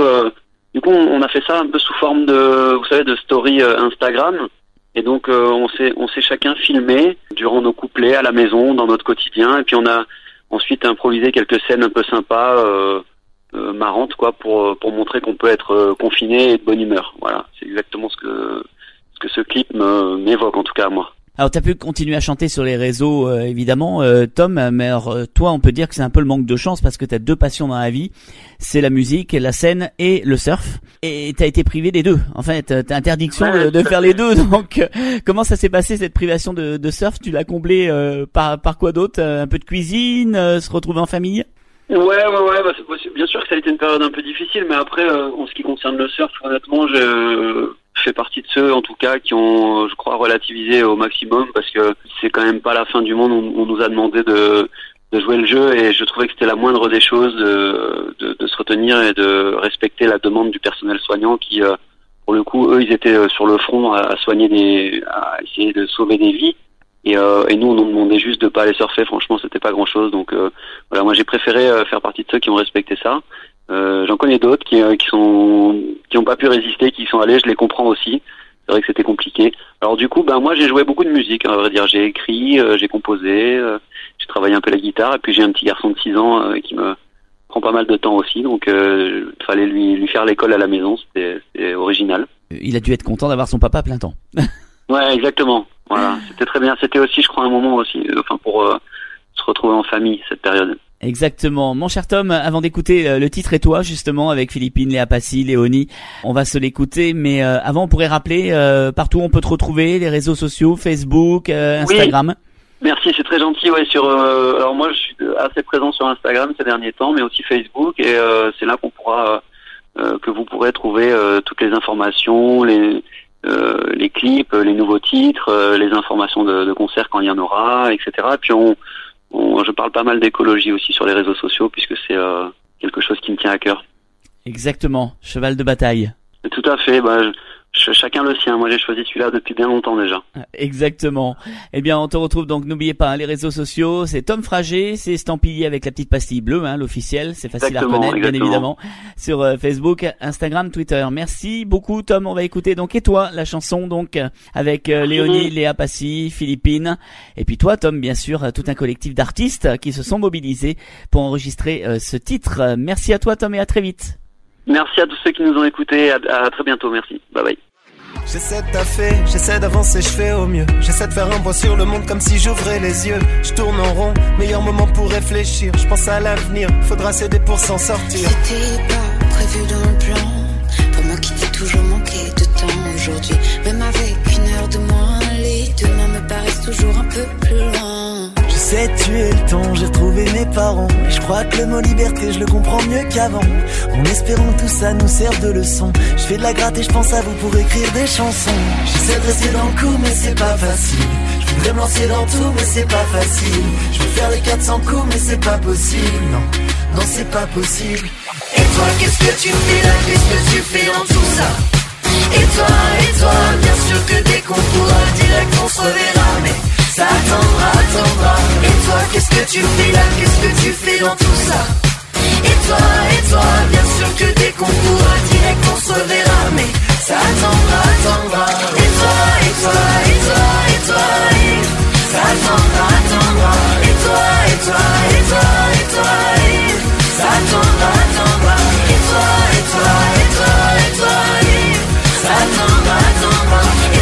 on a fait ça un peu sous forme de story Instagram. Et donc on s'est chacun filmé durant nos couplets à la maison, dans notre quotidien, et puis on a ensuite improvisé quelques scènes un peu sympas, marrantes, quoi, pour montrer qu'on peut être confiné et de bonne humeur. Voilà, c'est exactement ce que ce clip m'évoque, en tout cas à moi. Alors t'as pu continuer à chanter sur les réseaux, évidemment, Tom, mais alors toi on peut dire que c'est un peu le manque de chance, parce que t'as 2 passions dans la vie, c'est la musique, la scène et le surf, et t'as été privé des 2. En fait, t'as interdiction de faire les 2, donc comment ça s'est passé cette privation de surf? Tu l'as comblé par quoi d'autre? Un peu de cuisine, se retrouver en famille? Ouais, bien sûr que ça a été une période un peu difficile, mais après, en ce qui concerne le surf, honnêtement, je fais partie de ceux, en tout cas, qui ont, je crois, relativisé au maximum, parce que c'est quand même pas la fin du monde. On nous a demandé de jouer le jeu, et je trouvais que c'était la moindre des choses de se retenir et de respecter la demande du personnel soignant qui, pour le coup, eux, ils étaient sur le front à essayer de sauver des vies. Et nous, on nous demandait juste de pas aller surfer. Franchement, c'était pas grand chose. Donc voilà, moi j'ai préféré faire partie de ceux qui ont respecté ça. J'en connais d'autres qui ont pas pu résister, qui y sont allés. Je les comprends aussi. C'est vrai que c'était compliqué. Alors du coup, moi j'ai joué beaucoup de musique. À vrai dire, j'ai écrit, j'ai composé, j'ai travaillé un peu la guitare. Et puis j'ai un petit garçon de 6 ans qui me prend pas mal de temps aussi. Donc fallait lui faire l'école à la maison. C'était original. Il a dû être content d'avoir son papa à plein temps. Ouais, exactement. Voilà, c'était très bien. C'était aussi, je crois, un moment aussi, pour se retrouver en famille, cette période. Exactement. Mon cher Tom, avant d'écouter le titre Et toi, justement, avec Philippine, Léa Passy, Léonie, on va se l'écouter, mais avant, on pourrait rappeler partout où on peut te retrouver, les réseaux sociaux, Facebook, Instagram. Oui. Merci, c'est très gentil. Ouais, alors moi, je suis assez présent sur Instagram ces derniers temps, mais aussi Facebook, et c'est là que vous pourrez trouver toutes les informations, les clips, les nouveaux titres, les informations de concerts quand il y en aura, etc. Et puis je parle pas mal d'écologie aussi sur les réseaux sociaux, puisque c'est quelque chose qui me tient à cœur. Exactement, cheval de bataille. Tout à fait, chacun le sien. Moi j'ai choisi celui-là depuis bien longtemps déjà. Exactement. Eh bien on te retrouve donc, n'oubliez pas, les réseaux sociaux, c'est Tom Frager, c'est estampillé avec la petite pastille bleue, l'officiel, c'est facile à reconnaître, bien évidemment, sur Facebook, Instagram, Twitter. Merci beaucoup Tom, on va écouter donc Et toi, la chanson donc avec Léonie, Léa Passy, Philippine, et puis toi Tom, bien sûr, tout un collectif d'artistes qui se sont mobilisés pour enregistrer ce titre. Merci à toi Tom, et à très vite. Merci à tous ceux qui nous ont écoutés, à très bientôt, merci, bye bye. J'essaie de taffer, j'essaie d'avancer, je fais au mieux. J'essaie de faire un point sur le monde comme si j'ouvrais les yeux. Je tourne en rond, meilleur moment pour réfléchir. Je pense à l'avenir, faudra s'aider pour s'en sortir. C'était pas prévu dans le plan, pour moi qui t'ai toujours manqué de temps. aujourd'hui. Même avec une heure de moins, les demain me paraissent toujours un peu plus loin. J'essaie de tuer le temps, j'ai retrouvé mes parents. Mais je crois que le mot liberté, je le comprends mieux qu'avant. En espérant que tout ça nous serve de leçon. Je fais de la gratte et je pense à vous pour écrire des chansons. J'essaie de rester dans le coup mais c'est pas facile. Je voudrais me lancer dans tout mais c'est pas facile. Je veux faire les 400 coups mais c'est pas possible. Non, c'est pas possible. Et toi, qu'est-ce que tu fais là? Qu'est-ce que tu fais dans tout ça? Et toi, bien sûr que dès qu'on pourra direct on se reverra. Mais ça attendra. Et toi, qu'est-ce que tu fais là? Qu'est-ce que tu fais dans tout ça? Et toi, bien sûr que dès qu'on pourra direct on se reverra. Mais ça attendra. Et toi, ça attendra. Et toi, ça attendra. Et toi, ça attendra. Et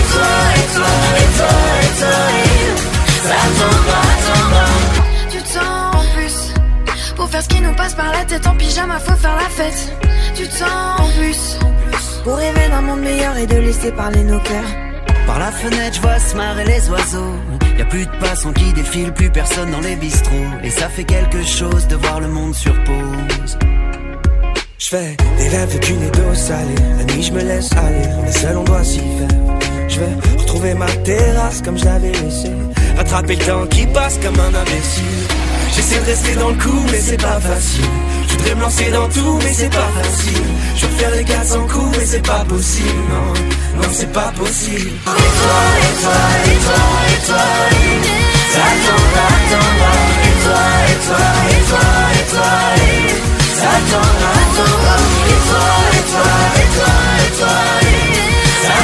toi, ça attendra. Du temps en plus pour faire ce qui nous passe par la tête. En pyjama, faut faire la fête. Du temps en plus pour rêver d'un monde meilleur et de laisser parler nos cœurs. Par la fenêtre, je vois se marrer les oiseaux. Y'a plus de passants qui défilent, plus personne dans les bistrots. Et ça fait quelque chose de voir le monde sur pause. Je fais des rêves qu'une dose salée. La nuit, je me laisse aller. On est seul, on doit s'y faire. Je vais retrouver ma terrasse comme je l'avais laissé. Rattraper le temps qui passe comme un imbécile. J'essaie de rester dans le coup, mais c'est pas facile. Je voudrais me lancer dans tout, mais c'est pas facile. Je veux faire les 400 coups, mais c'est pas possible. Non, c'est pas possible. Et toi, ça attendra. Et toi, ça attendra. Et toi, ça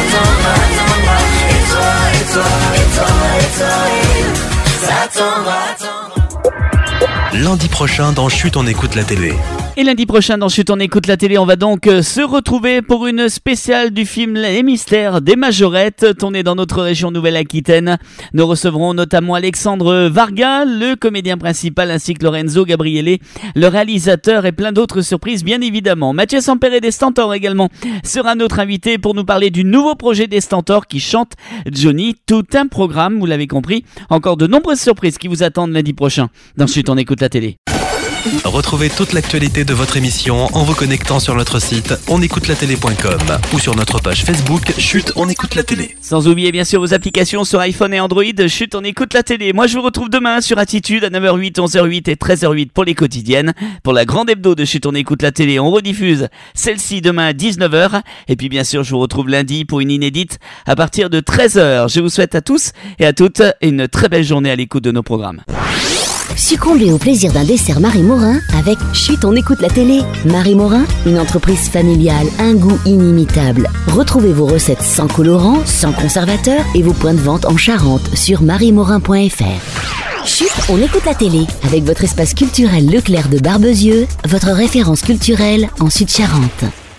attendra. Ça attendra. Lundi prochain dans Chut, on écoute la télé. Et lundi prochain dans Chut, on écoute la télé, on va donc se retrouver pour une spéciale du film Les Mystères des Majorettes, tourné dans notre région Nouvelle-Aquitaine. Nous recevrons notamment Alexandre Varga, le comédien principal, ainsi que Lorenzo Gabriele, le réalisateur, et plein d'autres surprises bien évidemment. Mathieu Sampere des Stentors également sera notre invité pour nous parler du nouveau projet des Stentors qui chante Johnny. Tout un programme, vous l'avez compris. Encore de nombreuses surprises qui vous attendent lundi prochain dans Chut, on écoute la télé. Retrouvez toute l'actualité de votre émission en vous connectant sur notre site onécoutelatélé.com ou sur notre page Facebook Chut, on écoute la télé. Sans oublier bien sûr vos applications sur iPhone et Android. Chut, on écoute la télé. Moi je vous retrouve demain sur Attitude à 9h08, 11h08 et 13h08 pour les quotidiennes. Pour la grande hebdo de Chut, on écoute la télé, on rediffuse celle-ci demain à 19h. Et puis bien sûr je vous retrouve lundi pour une inédite à partir de 13h. Je vous souhaite à tous et à toutes une très belle journée à l'écoute de nos programmes. Succombez au plaisir d'un dessert Marie Morin avec Chut, on écoute la télé. Marie Morin, une entreprise familiale, un goût inimitable. Retrouvez vos recettes sans colorant, sans conservateur et vos points de vente en Charente sur mariemorin.fr. Chut, on écoute la télé avec votre espace culturel Leclerc de Barbezieux, votre référence culturelle en Sud-Charente.